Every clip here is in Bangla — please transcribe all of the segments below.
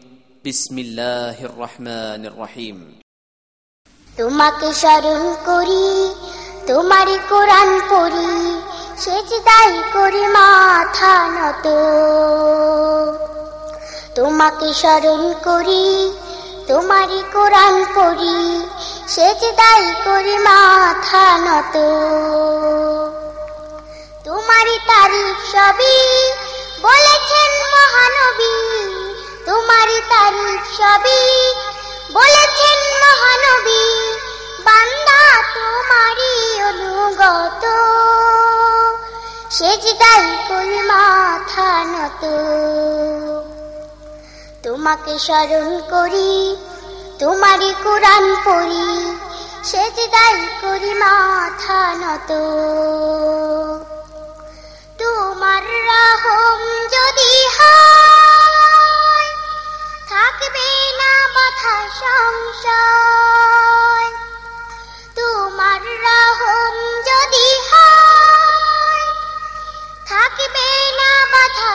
বিসমিল্লাহির রহমানির রহিম। তোমাকে স্মরণ করি, তোমারই কোরআন পড়ি, সেজদায় করি মাথা নত। তোমাকে স্মরণ করি, তোমারই কোরআন পড়ি, সেজদায় করি মাথা নত। তোমারই তারিফ সবই বলেছেন মহানবী, তোমারই তারিফ সবই বলেছেন মহানবী, বান্দা তোমারই অনুগত, সেজদায় করি মাথা নত। তোমাকে স্মরণ করি, তোমারই কোরআন পড়ি, সেজদায় করি মাথা নত। তোমার রহম যদি হয়, থাকবে না মাথা সংশয়। তোমার রহম যদি হয়, থাকবে না মাথা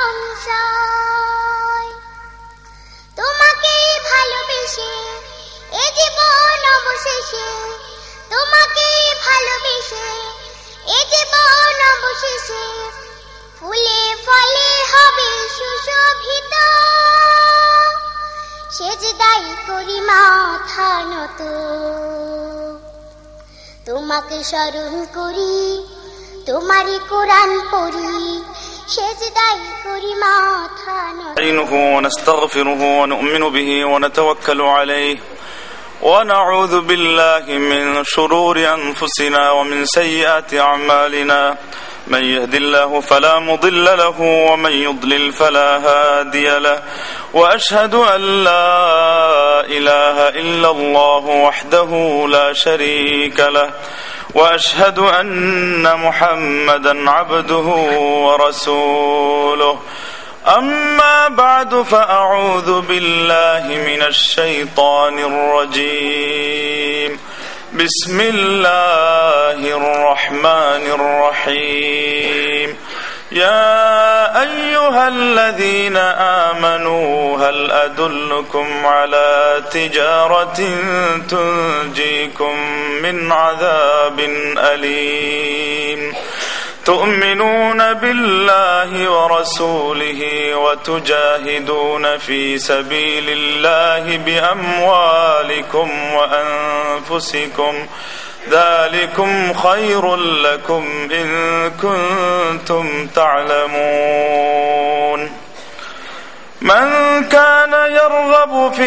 সংশয়। তোমাকে ভালোবেসে এ জীবন অবশেষে, তোমাকে ভালোবেসে এ জীবন অবশেষে, ফুলে ফলে হবে সুশোভিত, সেজদায় করি মাথা নত। তোমাকে স্মরণ করি, তোমারই কোরআন পড়ি, সেজদায় করি মাথা নত। ونستغفره ونؤمن به ونتوكل عليه ونعوذ بالله من شرور أنفسنا ومن سيئات أعمالنا، من يهد الله فلا مضل له ومن يضلل فلا هادي له، وأشهد أن لا إله إلا الله وحده لا شريك له، وأشهد أن محمدا عبده ورسوله. أما بعد فأعوذ بالله من الشيطان الرجيم. بسم الله الرحمن الرحيم. يا أيها الذين آمنوا هل أدلكم على تجارة تنجيكم من عذاب أليم، تؤمنون بالله ورسوله وتجاهدون في سبيل الله بأموالكم وأنفسكم، ذلكم خير لكم إن كنتم تعلمون. من كان يرغب في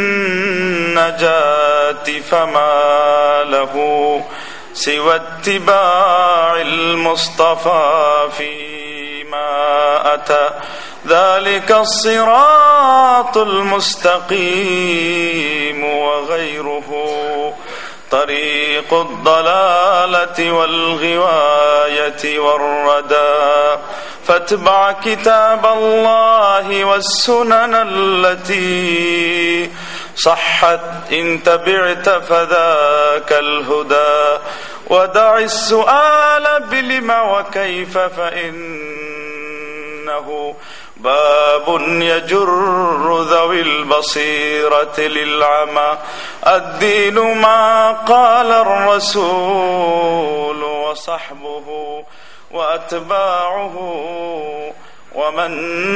النجاة فما له سوى اتباع المصطفى فيما أتى، ذلك الصراط المستقيم وغيره طريق الضلالة والغواية والردى، فاتبع كتاب الله والسنن التي صحت إن تبعت فذاك الهدى، ودع السؤال بلم وكيف فإنه باب يجر ذوي البصيرة للعمى، الدين ما قال الرسول وصحبه وأتباعه ومن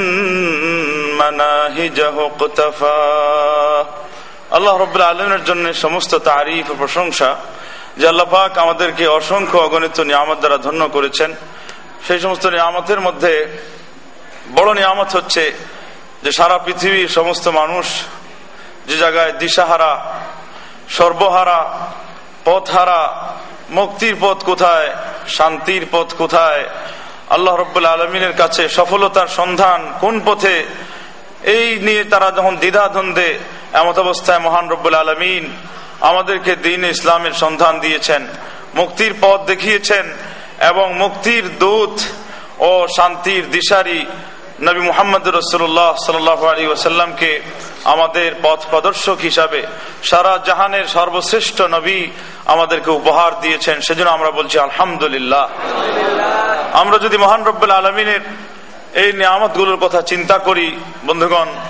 مناهجه اقتفى. আল্লাহ রাব্বুল আলামিনের জন্য সমস্ত তারিফ ও প্রশংসা যে আল্লাহ পাক আমাদেরকে অসংখ্য অগণিত নিয়ামত দ্বারা ধন্য করেছেন। সেই সমস্ত নিয়ামতের মধ্যে বড় নিয়ামত হচ্ছে যে সারা পৃথিবীর সমস্ত মানুষ যে জায়গায় দিশাহারা, সর্বহারা, পথহারা, মুক্তির পথ কোথায়, শান্তির পথ কোথায়, আল্লাহ রাব্বুল আলামিনের কাছে সফলতার সন্ধান কোন পথে, এই নিয়ে তারা যখন দ্বিধাদ্বন্দ্বে, এমত অবস্থায় মহান রব্বুল আলামিন আমাদেরকে দ্বীন ইসলামের সন্ধান দিয়েছেন, মুক্তির পথ দেখিয়েছেন এবং মুক্তির দূত ও শান্তির দিশারি নবী মুহাম্মদ রাসূলুল্লাহ সাল্লাল্লাহু আলাইহি ওয়াসাল্লামকে আমাদের পথ প্রদর্শক হিসাবে সারা জাহানের সর্বশ্রেষ্ঠ নবী আমাদেরকে উপহার দিয়েছেন। সেজন্য আমরা বলছি আলহামদুলিল্লাহ। আমরা যদি মহান রব্বুল আলামিনের এই নিয়ামতগুলোর কথা চিন্তা করি বন্ধুগণ,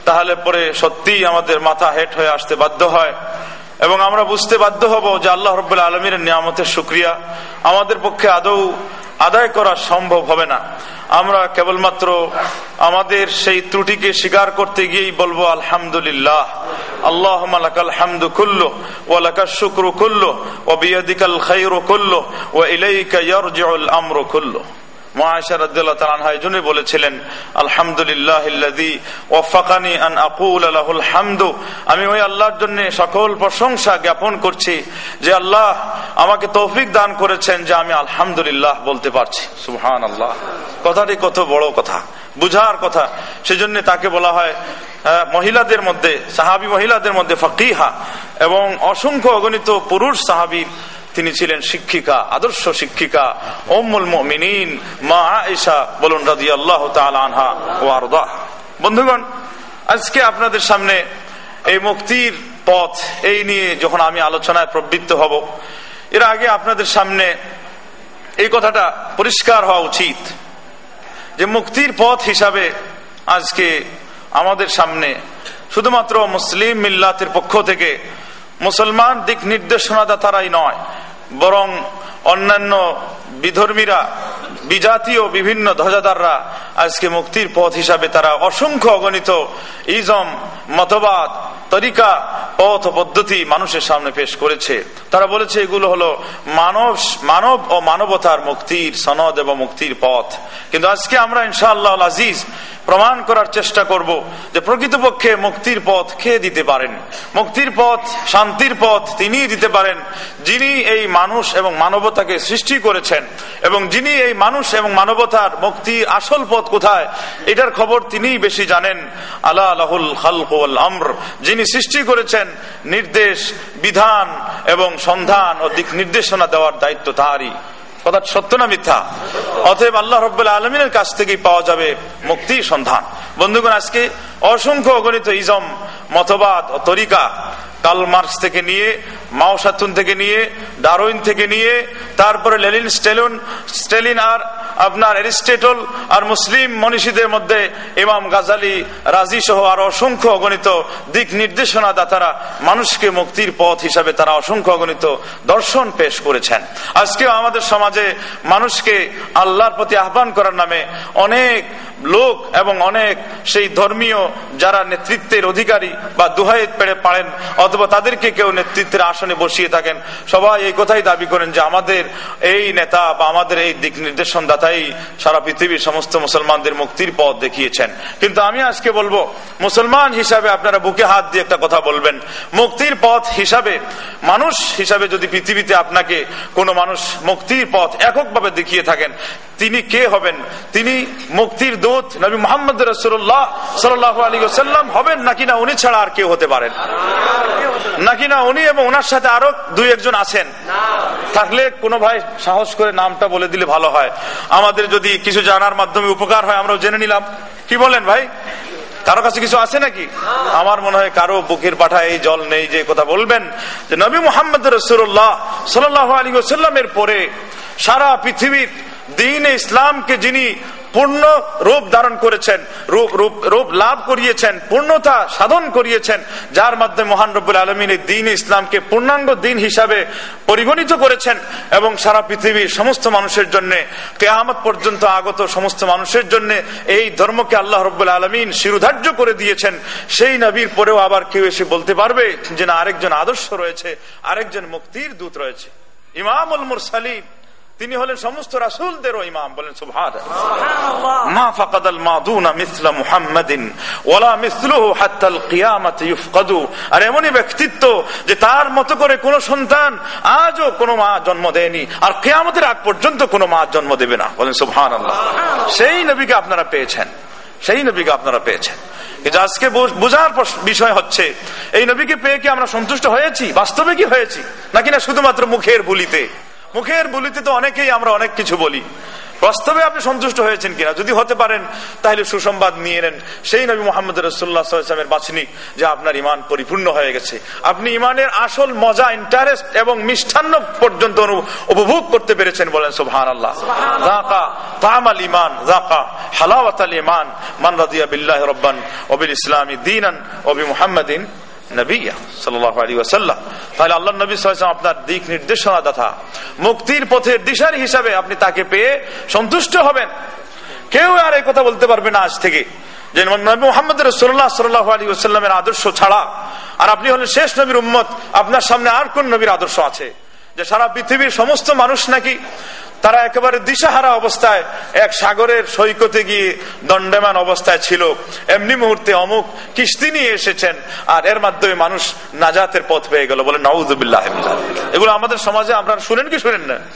তাহলে পরে সত্যিই আমাদের মাথা হেট হয়ে আসতে বাধ্য হয় এবং আমরা বুঝতে বাধ্য হব যে আল্লাহ রাব্বুল আলামিনের নিয়ামতের শুকরিয়া আমাদের পক্ষে আদৌ আদায় করা সম্ভব হবে না। আমরা কেবলমাত্র আমাদের সেই ত্রুটিকে স্বীকার করতে গিয়েই বলবো আলহামদুলিল্লাহ, আল্লাহুম্মা লাকাল হামদু কুল্লু ওয়া লাকাশ শুকরু কুল্লু ওয়া বিয়াদিকাল খায়রু কুল্লু ওয়া ইলাইকা ইয়ারজিউল আমরু কুল্লু। মুআইশা রাদিয়াল্লাহু তাআলা আনহা এজন্য বলেছিলেন আলহামদুলিল্লাহিল্লাযী ওয়াফাকানি আন আকুলা লাহুল হামদু, আমি ওই আল্লাহর জন্য সকল প্রশংসা জ্ঞাপন করছি যে আল্লাহ আমাকে তৌফিক দান করেছেন যে আমি আলহামদুলিল্লাহ বলতে পারছি। সুবহানাল্লাহ, কথাটি কত বড় কথা, বুঝার কথা। সেজন্য তাকে বলা হয় মহিলাদের মধ্যে, সাহাবী মহিলাদের মধ্যে ফাকিহা, এবং অসংখ্য অগণিত পুরুষ সাহাবীর তিনি ছিলেন শিক্ষিকা, আদর্শ শিক্ষিকা, উম্মুল মুমিনিন মা আয়েশা বলুন রাদিয়াল্লাহু তাআলা আনহা ওয়া আরদা। বন্ধুগণ, আজকে আপনাদের সামনে এই মুক্তির পথ এই নিয়ে যখন আমি আলোচনায় প্রবৃত্ত হব, এর আগে আপনাদের সামনে এই কথাটা পরিষ্কার হওয়া উচিত যে মুক্তির পথ হিসাবে আজকে আমাদের সামনে শুধুমাত্র মুসলিম মিল্লাতের পক্ষ থেকে মুসলমান দিক নির্দেশনাদাতারাই নয়, বরং অন্যান্য বিধর্মীরা, বিজাতীয় বিভিন্ন ধ্বজাদাররা আজকে মুক্তির পথ হিসাবে তারা অসংখ্য অগণিত ইজম, মতবাদ, তরিকা, পথ পদ্ধতি মানুষের সামনে পেশ করেছে। তারা বলেছে এগুলো হলো মানব ও মানবতার মুক্তির সনদ এবং মুক্তির পথ। কিন্তু আজকে আমরা ইনশাআল্লাহ আজিজ প্রমাণ করার চেষ্টা করব যে প্রকৃতপক্ষে মুক্তির পথ কে দিতে পারেন। মুক্তির পথ, শান্তির পথ তিনিই দিতে পারেন যিনি এই মানুষ এবং মানবতাকে সৃষ্টি করেছেন, এবং যিনি এই মানুষ এবং মানবতার মুক্তির আসল পথ কোথায় এটার খবর তিনিই বেশি জানেন। আলা লাহুল খালকু ওয়াল আমর, যিনি সৃষ্টি করেছেন, নির্দেশ, বিধান এবং সন্ধান ও দিক নির্দেশনা দেওয়ার দায়িত্ব তারই। কথা সত্য না মিথ্যা? অতএব আল্লাহ রাব্বুল আলামিনের কাছ থেকেই পাওয়া যাবে মুক্তির সন্ধান। বন্ধুগণ, আজকে অসংখ্য অগণিত ইজম, মতবাদ ও তরিকা, কার্ল মার্কস থেকে নিয়ে, মাও সাতুন থেকে নিয়ে, ডারউইন থেকে নিয়ে, তারপরে লেনিন, স্টেলিন আর আপনার অ্যারিস্টটল আর মুসলিম মনীষীদের মধ্যে ইমাম গাজালি, রাজি সহ আর অসংখ্য অগণিত দিক নির্দেশনা দাতারা মানুষকে মুক্তির পথ হিসাবে তারা অসংখ্য অগণিত দর্শন পেশ করেছেন। আজকেও আমাদের সমাজে মানুষকে আল্লাহর প্রতি আহ্বান করার নামে অনেক লোক এবং অনেক সেই ধর্মীয় যারা নেতৃত্বের অধিকারী বা দুহাই পেড়ে পারেন অথবা তাদেরকে কেউ নেতৃত্বের আসনে বসিয়ে থাকেন, সবাই এই কথাই দাবি করেন যে আমাদের এই নেতা বা আমাদের এই দিক নির্দেশন দাতাই সারা পৃথিবীর সমস্ত মুসলমানদের মুক্তির পথ দেখিয়েছেন। কিন্তু আমি আজকে বলবো, মুসলমান হিসাবে আপনারা বুকে হাত দিয়ে একটা কথা বলবেন, মুক্তির পথ হিসাবে, মানুষ হিসাবে যদি পৃথিবীতে আপনাকে কোনো মানুষ মুক্তির পথ এককভাবে দেখিয়ে থাকেন, তিনি কে হবেন? তিনি মুক্তির দূত নবী মুহাম্মদ রাসূলুল্লাহ সাল্লাল্লাহু আলাইহি ওয়াসাল্লাম হবেন, নাকি না উনি ছাড়া আর কেউ হতে পারেন? নাকি না উনি এবং ওনার সাথে আরো দুই একজন আছেন? থাকলে কোনো ভাই সাহস করে নামটা বলে দিলে ভালো হয়, আমাদের যদি কিছু জানার মাধ্যমে উপকার হয় আমরাও জেনে নিলাম। কি বলেন ভাই? কারো কাছে কিছু আছে নাকি? আমার মনে হয় কারো বুকের পাঠায় এই জল নেই যে কথা বলবেন যে নবী মুহাম্মদ রাসূলুল্লাহ সাল্লাল্লাহু আলাইহি ওয়াসাল্লামের পরে সারা পৃথিবীর দ্বীন-এ ইসলামকে যিনি পূর্ণ রূপ ধারণ করেছেন, রূপ লাভ করিয়েছেন, পূর্ণতা সাধন করিয়েছেন, যার মাধ্যমে মহান রব্বুল আলামিন এই দ্বীন ইসলামকে পূর্ণাঙ্গ দ্বীন হিসাবে পরিগণিত করেছেন এবং সারা পৃথিবীর সমস্ত মানুষের জন্য, কিয়ামত পর্যন্ত আগত সমস্ত মানুষের জন্য এই ধর্মকে আল্লাহ রব্বুল আলামিন শিরোধার্য করে দিয়েছেন। সেই নবীর পরেও আবার কেউ এসে বলতে পারবে যে না, আরেকজন আদর্শ রয়েছে, আরেকজন মুক্তির দূত রয়েছে? ইমামুল মুরসালিন, তিনি হলেন সমস্ত রাসূলদেরও ইমাম। বলেন সুবহানাল্লাহ। মা ফাকাদাল মাদুনা মিসলা মুহাম্মাদিন ওয়ালা মিসলুহু হাত্তাল কিয়ামাত ইফকাদু। আর এমনই ব্যক্তিত্ব যে তার মতো করে কোন সন্তান আজও কোন মা জন্ম দেয়নি, আর কিয়ামতের আগ পর্যন্ত কোন মা জন্ম দেবে না। বলেন সুবহানাল্লাহ। সেই নবীকে আপনারা পেয়েছেন, সেই নবীকে আপনারা পেয়েছেন। কিন্তু আজকে বোঝার বিষয় হচ্ছে, এই নবীকে পেয়ে কি আমরা সন্তুষ্ট হয়েছি? বাস্তবে কি হয়েছি? নাকি না শুধুমাত্র মুখের বুলিতে? মুখের বুলিতে তো অনেকেই আমরা অনেক কিছু বলি, বাস্তবে আপনি সন্তুষ্ট হয়েছেন কিনা? যদি হতে পারেন তাহলে সুসংবাদ নিয়ে নেন সেই নবী মুহাম্মদ রাসূলুল্লাহ সাল্লাল্লাহু আলাইহি ওয়াসাল্লামের বাছনি যে আপনার ঈমান পরিপূর্ণ হয়ে গেছে, আপনি ঈমানের আসল মজা, ইন্টারেস্ট এবং মিষ্টান্ন পর্যন্ত উপভোগ করতে পেরেছেন। বলেন সুবহানাল্লাহ। যাকা তামাল ঈমান, যাকা হালাওয়াতাল ঈমান মান রাদিয়া বিল্লাহি রাব্বান ওয়া বিল ইসলামি দীনান ওয়া বি মুহাম্মাদিন নবিয়্যা সাল্লাল্লাহু আলাইহি ওয়াসাল্লাম। তাহলে আল্লাহর নবী সাল্লাল্লাহু আলাইহি ওয়াসাল্লাম আপনার দিক নির্দেশনা দাতা, মুক্তির পথের দিশারি হিসাবে আপনি তাকে পেয়ে সন্তুষ্ট হবেন। কেউ আর এই কথা বলতে পারবে না আজ থেকে যে নবী মুহাম্মদ রাসূলুল্লাহ সাল্লাল্লাহু আলাইহি ওয়াসাল্লামের আদর্শ ছাড়া আর আপনি হলেন শেষ নবীর উম্মত, আপনার সামনে আর কোন নবীর আদর্শ আছে? যে সারা পৃথিবীর সমস্ত মানুষ নাকি তারা একেবারে দিশাহারা অবস্থায় এক সাগরের সৈকতে গিয়ে দণ্ডায়মান অবস্থায় ছিল, এমনি মুহূর্তে অমুক কিস্তি নিয়ে এসেছেন আর এর মাধ্যমে মানুষ নাজাতের পথ পেয়ে গেল। বলে নাউযুবিল্লাহ। এগুলো আমাদের সমাজে আপনারা শুনেন কি শুনেন না?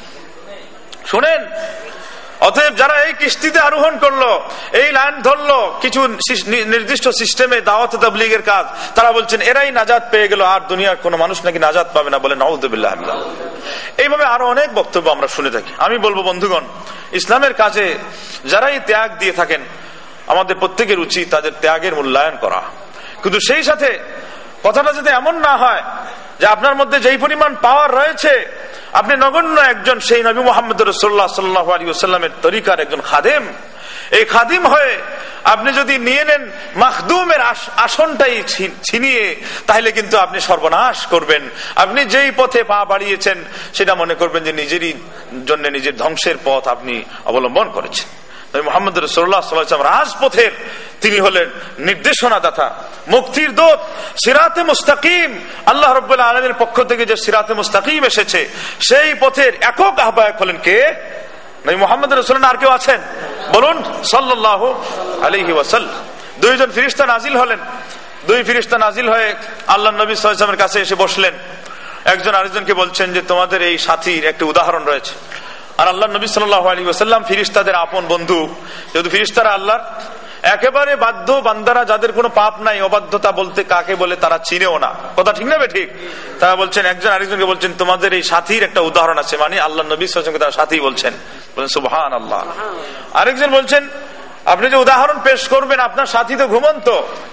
শুনেন। অতএব যারা এই কিস্তিতে আরোহণ করলো, এই লাইন ধরলো কিছু নির্দিষ্ট সিস্টেমে দাওয়াত তাবলীগের কাজ, তারা বলছেন এরাই নাজাত পেয়ে গেল, আর দুনিয়ার কোন মানুষ নাকি নাজাত পাবে না। বলে নাউযুবিল্লাহ। এইভাবে আরো অনেক বক্তব্য আমরা শুনে থাকি। আমি বলবো বন্ধুগণ, ইসলামের কাজে যারাই ত্যাগ দিয়ে থাকেন আমাদের প্রত্যেকের উচিত তাদের ত্যাগের মূল্যায়ন করা, কিন্তু সেই সাথে কথাটা যাতে এমন না হয় যে আপনার মধ্যে যেই পরিমাণ পাওয়ার রয়েছে আপনি নগণ্য একজন সেই নবী মুহাম্মদ রাসূলুল্লাহ সাল্লাল্লাহু আলাইহি ওয়াসাল্লামের তরিকার একজন খাদেম। এই খাদিম হয়ে আপনি যদি নিয়ে নেন মাখদুমের আসনটাই ছিনিয়ে, তাহলে কিন্তু আপনি সর্বনাশ করবেন। আপনি যেই পথে পা বাড়িয়েছেন সেটা মনে করবেন যে নিজেরই জন্য নিজের ধ্বংসের পথ আপনি অবলম্বন করেছেন। নবী মুহাম্মদ রাসূলুল্লাহ সাল্লাল্লাহু আলাইহি ওয়াসাল্লাম রাজপথের তিনি হলেন নির্দেশনা দাতা, মুক্তির দূত, সিরাতে মুস্তাকিম। আল্লাহ রাব্বুল আলামিনের পক্ষ থেকে যে সিরাতে মুস্তাকিম এসেছে সেই পথের একক আহ্বায়ক হলেন কে? নবী মুহাম্মদ রাসূলুল্লাহ। আর কেউ আছেন? বলুন সাল্লাল্লাহু আলাইহি ওয়াসাল্লাম। দুইজন ফেরেশতা নাজিল হলেন। দুই ফেরেশতা নাজিল হয়ে আল্লাহর নবী সাল্লাল্লাহু আলাইহি ওয়াসাল্লামের কাছে এসে বসলেন। একজন আরেকজনকে বলছেন যে তোমাদের এই সাথীর একটা উদাহরণ রয়েছে। আর আল্লাহ নবী সাল্লাল্লাহু আলাইহি ওয়াসাল্লাম ফেরেশতাদের আপন বন্ধু, যেহেতু ফেরেশতারা আল্লাহর একেবারে বাধ্য বান্দারা, যাদের কোনো পাপ নাই, অবাধ্যতা বলতে কাকে বলে তারা চিনেও না। কথা ঠিক না বে ঠিক? তারা বলছেন, একজন আরেকজনকে বলছেন তোমাদের এই সাথীর একটা উদাহরণ আছে, মানে আল্লাহ নবী সাল্লাল্লাহু আলাইহি ওয়াসাল্লামকে তারা সাথী বলছেন। বলেন সুবহানাল্লাহ। আরেকজন বলছেন আপনি যে উদাহরণ পেশ করবেন আপনার সাথী তো ঘুমন্ত।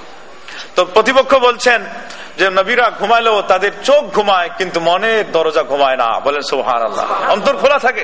তো প্রতিপক্ষ বলছেন যে নবীরা ঘুমাইলেও তাদের চোখ ঘুমায় কিন্তু মনের দরজা ঘুমায় না। বলেন সুবহানাল্লাহ। অন্তর খোলা থাকে।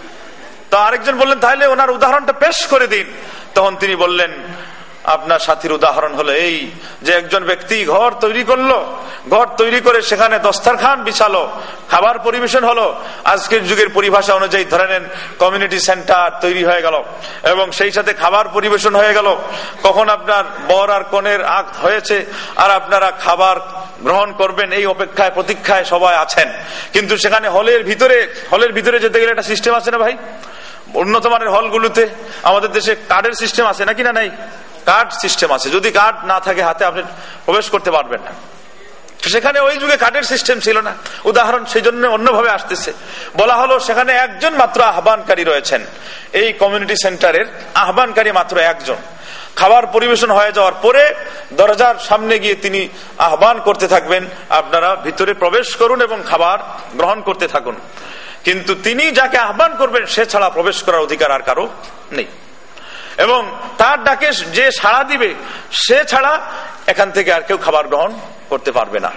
তো আরেকজন বললেন তাহলে ওনার উদাহরণটা পেশ করে দিন। তখন তিনি বললেন আপনার সাথীর উদাহরণ হলো এই যে একজন ব্যক্তি ঘর তৈরি করলো, ঘর তৈরি করে সেখানে দস্তরখান বিছালো, খাবার পরিবেশন হলো। আজকের যুগের পরিভাষা অনুযায়ী ধরে নেন কমিউনিটি সেন্টার তৈরি হয়ে গেল এবং সেই সাথে খাবার পরিবেশন হয়ে গেল। কখন আপনার বর আর কনের আগ হয়েছে আর আপনারা খাবার গ্রহণ করবেন এই অপেক্ষায় প্রতীক্ষায় সবাই আছেন। কিন্তু সেখানে হলের ভিতরে যেতে গেলে একটা সিস্টেম আছে না ভাই? উন্নত মানের হলগুলোতে আমাদের দেশে কার্ডের সিস্টেম আছে নাকি না? নাই, কার্ড সিস্টেম আছে। যদি কার্ড না থাকে হাতে আপনি প্রবেশ করতে পারবেন না। সেখানে ওই যুগে কার্ডের সিস্টেম ছিল না। উদাহরণ সেই জন্য অন্যভাবে আসতেছে। বলা হলো সেখানে একজন মাত্র আহ্বানকারী রয়েছেন। এই কমিউনিটি সেন্টারের আহ্বানকারী মাত্র একজন। খাবার পরিবেশন হয়ে যাওয়ার পরে দরজার সামনে গিয়ে তিনি আহ্বান করতে থাকবেন, আপনারা ভিতরে প্রবেশ করুন এবং খাবার গ্রহণ করতে থাকুন। কিন্তু তিনি যাকে আহ্বান করবেন সে ছাড়া প্রবেশ করার অধিকার আর কারো নেই। এবং তার ডাকে যে সাড়া দিবে সে ছাড়া এখান থেকে আর কেউ খাবার গ্রহণ করতে পারবে না।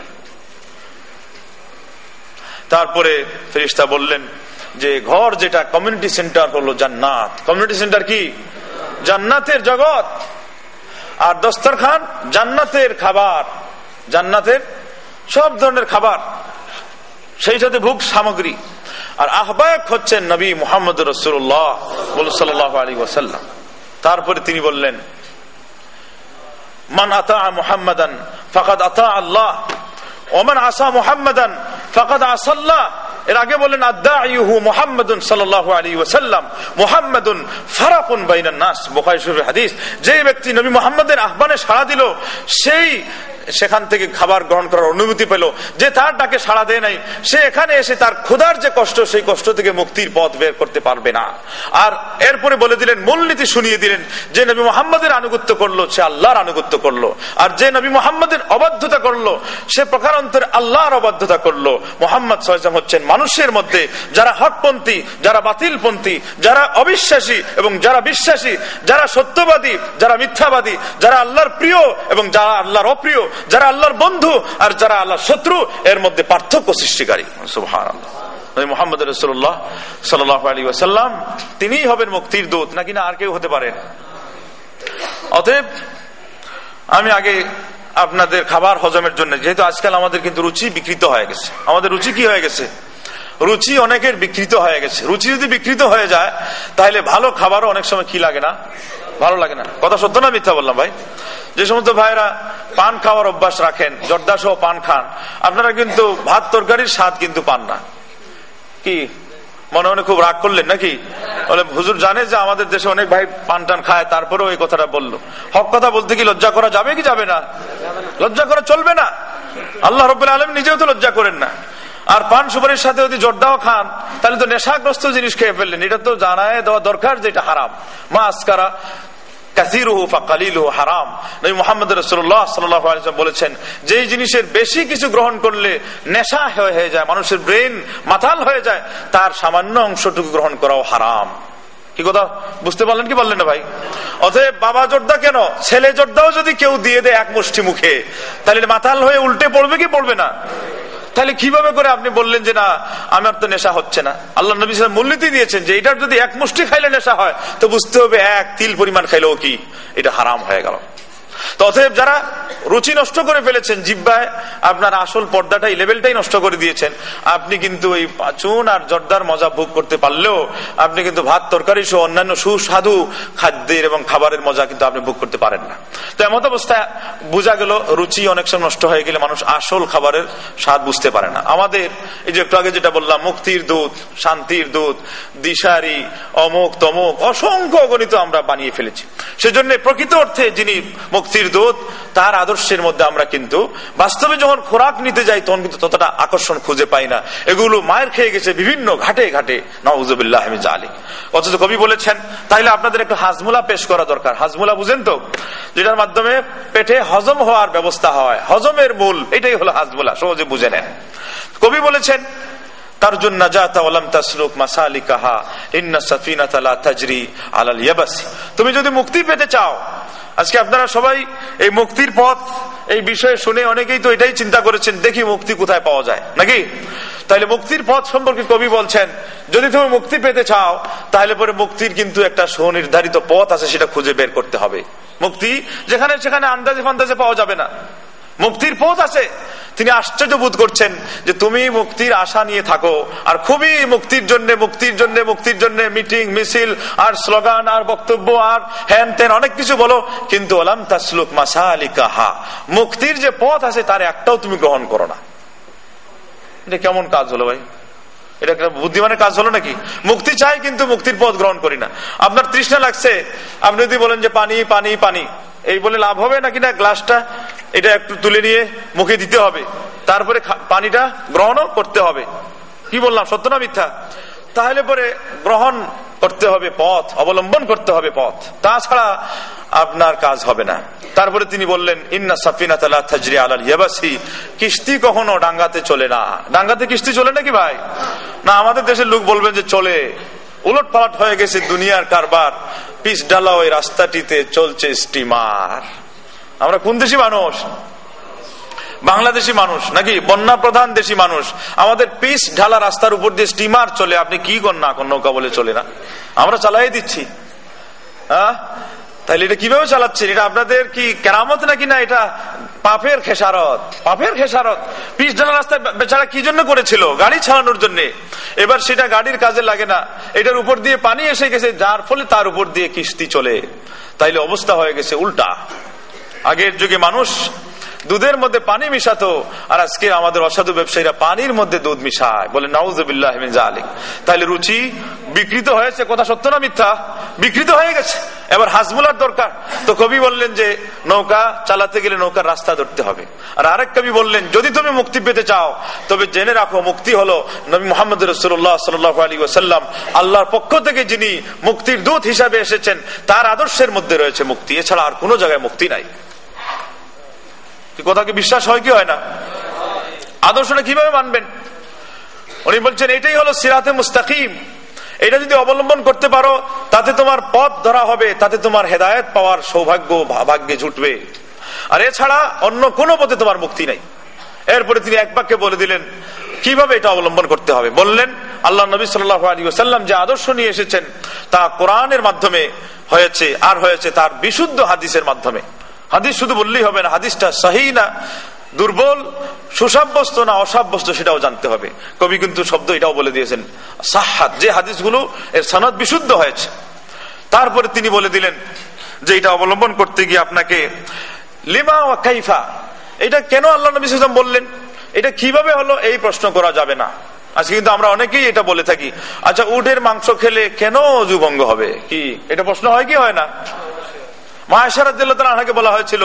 তারপরে ফেরেশতা বললেন যে ঘর যেটা কমিউনিটি সেন্টার হলো জান্নাত। কমিউনিটি সেন্টার কি? জান্নাতের জগৎ। আর দস্তরখান জান্নাতের খাবার, জান্নাতের সব ধরনের খাবার, সেই সাথে ভোগ সামগ্রী। আর আহ্বায়ক হচ্ছেন নবী মুহাম্মদ রাসূলুল্লাহ সাল্লাল্লাহু আলাইহি ওয়াসাল্লাম। তারপরে তিনি বললেন মান আতা মুহাম্মাদান ফাকাদ আতা আল্লাহ ওয়া মান আসা মুহাম্মাদান ফাকাদ আসা আল্লাহ। এর আগে বললেন আদাইহু মুহাম্মাদুন সাল্লাল্লাহু আলাইহি ওয়াসাল্লাম মুহাম্মাদুন ফারাকুন বাইনান নাস। বুখারী শরীফের হাদিস। যে ব্যক্তি নবী মুহাম্মদের আহ্বানে সাড়া দিল সেই সেখান থেকে খাবার গ্রহণ করার অনুমতি পেল, যে তার ডাকে সাড়া দেয় নাই, সে এখানে এসে তার ক্ষুধার যে কষ্ট, সেই কষ্ট থেকে মুক্তির পথ বের করতে পারবে না। আর এরপরে বলে দিলেন, মূলনীতি শুনিয়ে দিলেন, যে নবী মুহাম্মদের আনুগত্য করলো সে আল্লাহর আনুগত্য করলো, আর যে নবী মুহাম্মদের অবাধ্যতা করলো সে প্রকারান্তরে আল্লাহর অবাধ্যতা করলো। মুহাম্মদ সাল্লাল্লাহু আলাইহি ওয়াসাল্লাম হচ্ছেন মানুষের মধ্যে যারা হকপন্থী, যারা বাতিলপন্থী, যারা অবিশ্বাসী এবং যারা বিশ্বাসী, যারা সত্যবাদী, যারা মিথ্যাবাদী, যারা আল্লাহর প্রিয় এবং যারা আল্লাহর অপ্রিয়, যারা আল্লাহর বন্ধু আর যারা আল্লাহর শত্রু, এর মধ্যে পার্থক্য সৃষ্টিকারী। সুবহানাল্লাহ। মুহাম্মদ রাসূলুল্লাহ সাল্লাল্লাহু আলাইহি ওয়াসাল্লাম তিনিই হবেন মুক্তির দূত, নাকি না আর কেউ হতে পারেন? অতএব আমি আগে আপনাদের খাবার হজমের জন্য, যেহেতু আজকাল আমাদের কিন্তু রুচি বিকৃত হয়ে গেছে, আমাদের রুচি কি হয়ে গেছে? রুচি অনেকের বিকৃত হয়ে গেছে। রুচি যদি বিকৃত হয়ে যায় তাহলে ভালো খাবারও অনেক সময় কি লাগে না, ভালো লাগে না। কথা সত্য না মিথ্যা বললাম ভাই? যে সমস্ত ভাইরা পান খাওয়ার অভ্যাস রাখেন, জর্দা সহ পান খান, আপনারা কিন্তু ভাত তরকারির স্বাদ কিন্তু পান না। কি মনে মনে খুব রাগ করলেন নাকি? বলে হুজুর জানে যে আমাদের দেশে অনেক ভাই পান টান খায়, তারপরেও এই কথাটা বললো। হক কথা বলতে কি লজ্জা করা যাবে কি যাবে না? লজ্জা করা চলবে না। আল্লাহ রাব্বুল আলামিন নিজেও তো লজ্জা করেন না। আর পান সুপারির সাথে যদি জর্দাও খান তাহলে তো নেশাগ্রস্ত জিনিস খেয়ে ফেললেন। এটা তো জানায় দেওয়া দরকার যে এটা হারাম। মা আসকারা কাসীরুহু ফাকালিলুহু হারাম। নবী মুহাম্মদ রাসূলুল্লাহ সাল্লাল্লাহু আলাইহি ওয়াসাল্লাম বলেছেন, যেই জিনিসের বেশি কিছু গ্রহণ করলে নেশা হয়ে যায়, মানুষের ব্রেন মাতাল হয়ে যায়, তার সামান্য অংশটুকু গ্রহণ করাও হারাম। কি কথা বুঝতে পারলেন কি বললেন না ভাই? অতএব বাবা জর্দা কেন, ছেলে জর্দাও যদি কেউ দিয়ে দেয় এক মুষ্টি মুখে, তাহলে মাতাল হয়ে উল্টে পড়বে কি পড়বে না? তাহলে কিভাবে করে আপনি বললেন যে না আমার তো নেশা হচ্ছে না? আল্লাহ নবী সাল্লাল্লাহু আলাইহি ওয়াসাল্লাম মূলনীতি দিয়েছেন যে এটার যদি এক মুষ্টি খাইলে নেশা হয়, তো বুঝতে হবে এক তিল পরিমাণ খাইলেও কি এটা হারাম হয়ে গেল। তো অতএব যারা রুচি নষ্ট করে ফেলেছেন, জিহ্বায় আপনার আসল পর্দাটাই, লেভেলটাই নষ্ট করে দিয়েছেন, আপনি কিন্তু এই চুন আর জর্দার মজা ভোগ করতে পারলেও আপনি কিন্তু ভাত তরকারি সহ অন্যান্য সুস্বাদু খাদ্যের এবং খাবারের মজা কিন্তু আপনি ভোগ করতে পারেন না। তো এমত অবস্থায় বোঝা গেল রুচি অনেক সময় নষ্ট হয়ে গেলে মানুষ আসল খাবারের স্বাদ বুঝতে পারে না। আমাদের এই যে একটু আগে যেটা বললাম, মুক্তির দূত, শান্তির দূত, দিশারি, অমুক তমুক অসংখ্য অগণিত আমরা বানিয়ে ফেলেছি। সেজন্য প্রকৃত অর্থে যিনি মুক্তির দূত, তার আদর্শের মধ্যে আমরা কিন্তু বাস্তবে যখন খোরাক নিতে যাই তখন কিন্তু ততটা আকর্ষণ খুঁজে পাই না। এগুলো মায়ের খেয়ে গেছে বিভিন্ন ঘাটে ঘাটে, নাউযুবিল্লাহ মিন যালিক। অথচ কবি বলেছেন তাইলে আপনাদের একটু হাজমুলা পেশ করা দরকার। হাজমুলা বুঝেন তো? যেটার মাধ্যমে পেটে হজম হওয়ার ব্যবস্থা হয়, হজমের মূল এটাই হলো হাজমুলা, সহজে বুঝে নেন। কবি বলেছেন তারজুন নাজাতা ওয়া লাম তাসলুক মাসালিকাহা ইন্না সাফিনাতা লা তাজরি আলাল ইয়াবাসি। তুমি যদি মুক্তি পেতে চাও, আজকে আপনারা সবাই এই মুক্তির পথ এই বিষয়ে শুনে অনেকেই তো এটাই চিন্তা করেছেন দেখি মুক্তি কোথায় পাওয়া যায় নাকি? তাহলে মুক্তির পথ সম্পর্কে কবি বলছেন যদি তুমি মুক্তি পেতে চাও তাহলে পরে মুক্তির কিন্তু একটা সুনির্ধারিত পথ আছে, সেটা খুঁজে বের করতে হবে। মুক্তি যেখানে সেখানে আন্দাজে ফান্দাজে পাওয়া যাবে না, মুক্তির পথ আছে। তিনি আশ্চর্য বোধ করছেন যে তুমি মুক্তির আশা নিয়ে থাকো আর খুবই মুক্তির জন্য মুক্তির জন্য মুক্তির জন্য মিটিং মিছিল আর স্লোগান আর বক্তব্য আর হ্যান ত্যান অনেক কিছু বলো, কিন্তু ওয়ালাম তাসলুক মাসালিকাহা, মুক্তির যে পথ আছে তার একটাও তুমি গ্রহণ করো না। এটা কেমন কাজ হলো ভাই? এটা একটা বুদ্ধিমানের কাজ হলো নাকি? মুক্তি চাই কিন্তু মুক্তির পথ গ্রহণ করি না। আপনার তৃষ্ণা লাগছে, আপনি যদি বলেন যে পানি পানি পানি, এই বলে লাভ হবে নাকি? না, গ্লাসটা এটা একটু তুলে নিয়ে মুখে দিতে হবে, তারপরে পানিটা গ্রহণও করতে হবে। কি বললাম, সত্য না মিথ্যা? তাহলে পরে গ্রহণ করতে হবে পথ, অবলম্বন করতে হবে পথ, তাছাড়া আপনার কাজ হবে না। তারপরে তিনি বললেন ইন্না সাফিনাতা লা তাজরি আলাল ইয়াবাসি, কিস্তি কখনো ডাঙ্গাতে চলে না। ডাঙ্গাতে কিস্তি চলে নাকি ভাই? না, আমাদের দেশের লোক বলবেন যে চলে। উলট পালট হয়ে গেছে দুনিয়ার কারবার, পিচ ঢালা ওই রাস্তাটিতে চলছে স্টিমার। আমরা কোন দেশি মানুষ? বাংলাদেশি মানুষ নাকি? বন্যা প্রধান দেশি মানুষ। আমাদের পিচ ঢালা রাস্তার উপর দিয়ে স্টিমার চলে, আপনি কি কর না কোন নৌকা বলে চলে না, আমরা চালাই দিচ্ছি। হ্যাঁ, তাহলে এটা কিভাবে চালাচ্ছেন? এটা আপনাদের কি কেরামত নাকি? না, এটা পাপের খেসারত, পাপের খেসারত। পিচ ঢালা রাস্তা বেচারা কি জন্য করেছিল? গাড়ি চালানোর জন্য। এবার সেটা গাড়ির কাজে লাগে না, এটার উপর দিয়ে পানি এসে গেছে, যার ফলে তার উপর দিয়ে কিস্তি চলে। তাইলে অবস্থা হয়ে গেছে উল্টা। আগের যুগে মানুষ দুধের মধ্যে পানি মিশাতো, আর আজকে আমাদের অসাধু ব্যবসায়ীরা পানির মধ্যে দুধ মিশায়, বলে নাউযুবিল্লাহ মিন যালিক। তাহলে রুচি বিকৃত হয়েছে, কথা সত্য না মিথ্যা? বিকৃত হয়ে গেছে। এবার হাজমুলার দরকার। তো কবি বললেন যে নৌকা চালাতে গেলে নৌকার রাস্তা ধরতে হবে। আর আরেক কবি বললেন, যদি তুমি মুক্তি পেতে চাও তবে জেনে রাখো, মুক্তি হলো নবী মুহাম্মদ রাসূলুল্লাহ সাল্লাল্লাহু আলাইহি ওয়াসাল্লাম আল্লাহর পক্ষ থেকে যিনি মুক্তির দূত হিসাবে এসেছেন, তার আদর্শের মধ্যে রয়েছে মুক্তি, এছাড়া আর কোনো জায়গায় মুক্তি নাই। কথা কি বিশ্বাস হয় কি হয় না? আদর্শটা কিভাবে মানবেন? উনি বলছেন এটাই হলো সিরাতে মুস্তাকিম। এটা যদি অবলম্বন করতে পারো তাতে তোমার পথ ধরা হবে, তাতে তোমার হেদায়েত পাওয়ার সৌভাগ্য ভাগ্যে জুটবে, আর এছাড়া অন্য কোনো পথে তোমার মুক্তি নাই। এরপরে তিনি এক বাক্যে বলে দিলেন কিভাবে এটা অবলম্বন করতে হবে। বললেন আল্লাহ নবী সাল্লাল্লাহু আলাইহি ওয়াসাল্লাম যে আদর্শ নিয়ে এসেছেন তা কোরআনের মাধ্যমে হয়েছে, আর হয়েছে তার বিশুদ্ধ হাদিসের মাধ্যমে। হাদিস শুধু বললেই হবে না, হাদিসটা সহিহ না দুর্বল, সুসাব্যস্ত না অসাব্যস্ত সেটাও জানতে হবে। কবি কিন্তু শব্দ এটাও বলে দিয়েছেন সাহহাত, যে হাদিসগুলো এর সনদ বিশুদ্ধ হয়েছে। তারপরে তিনি বলে দিলেন যে এটা অবলম্বন করতে গিয়ে আপনাকে লিমা ওয়া কাইফা, এটা কেন আল্লাহ নবী সাল্লাল্লাহু আলাইহি ওয়াসাল্লাম বললেন, এটা কিভাবে হলো, এই প্রশ্ন করা যাবে না। আজকে কিন্তু আমরা অনেকেই এটা বলে থাকি, আচ্ছা উটের মাংস খেলে কেন অযু ভঙ্গ হবে, কি এটা প্রশ্ন হয় কি হয় না? মা আয়েশা রাদিয়াল্লাহু তাআলা আনহাকে বলা হয়েছিল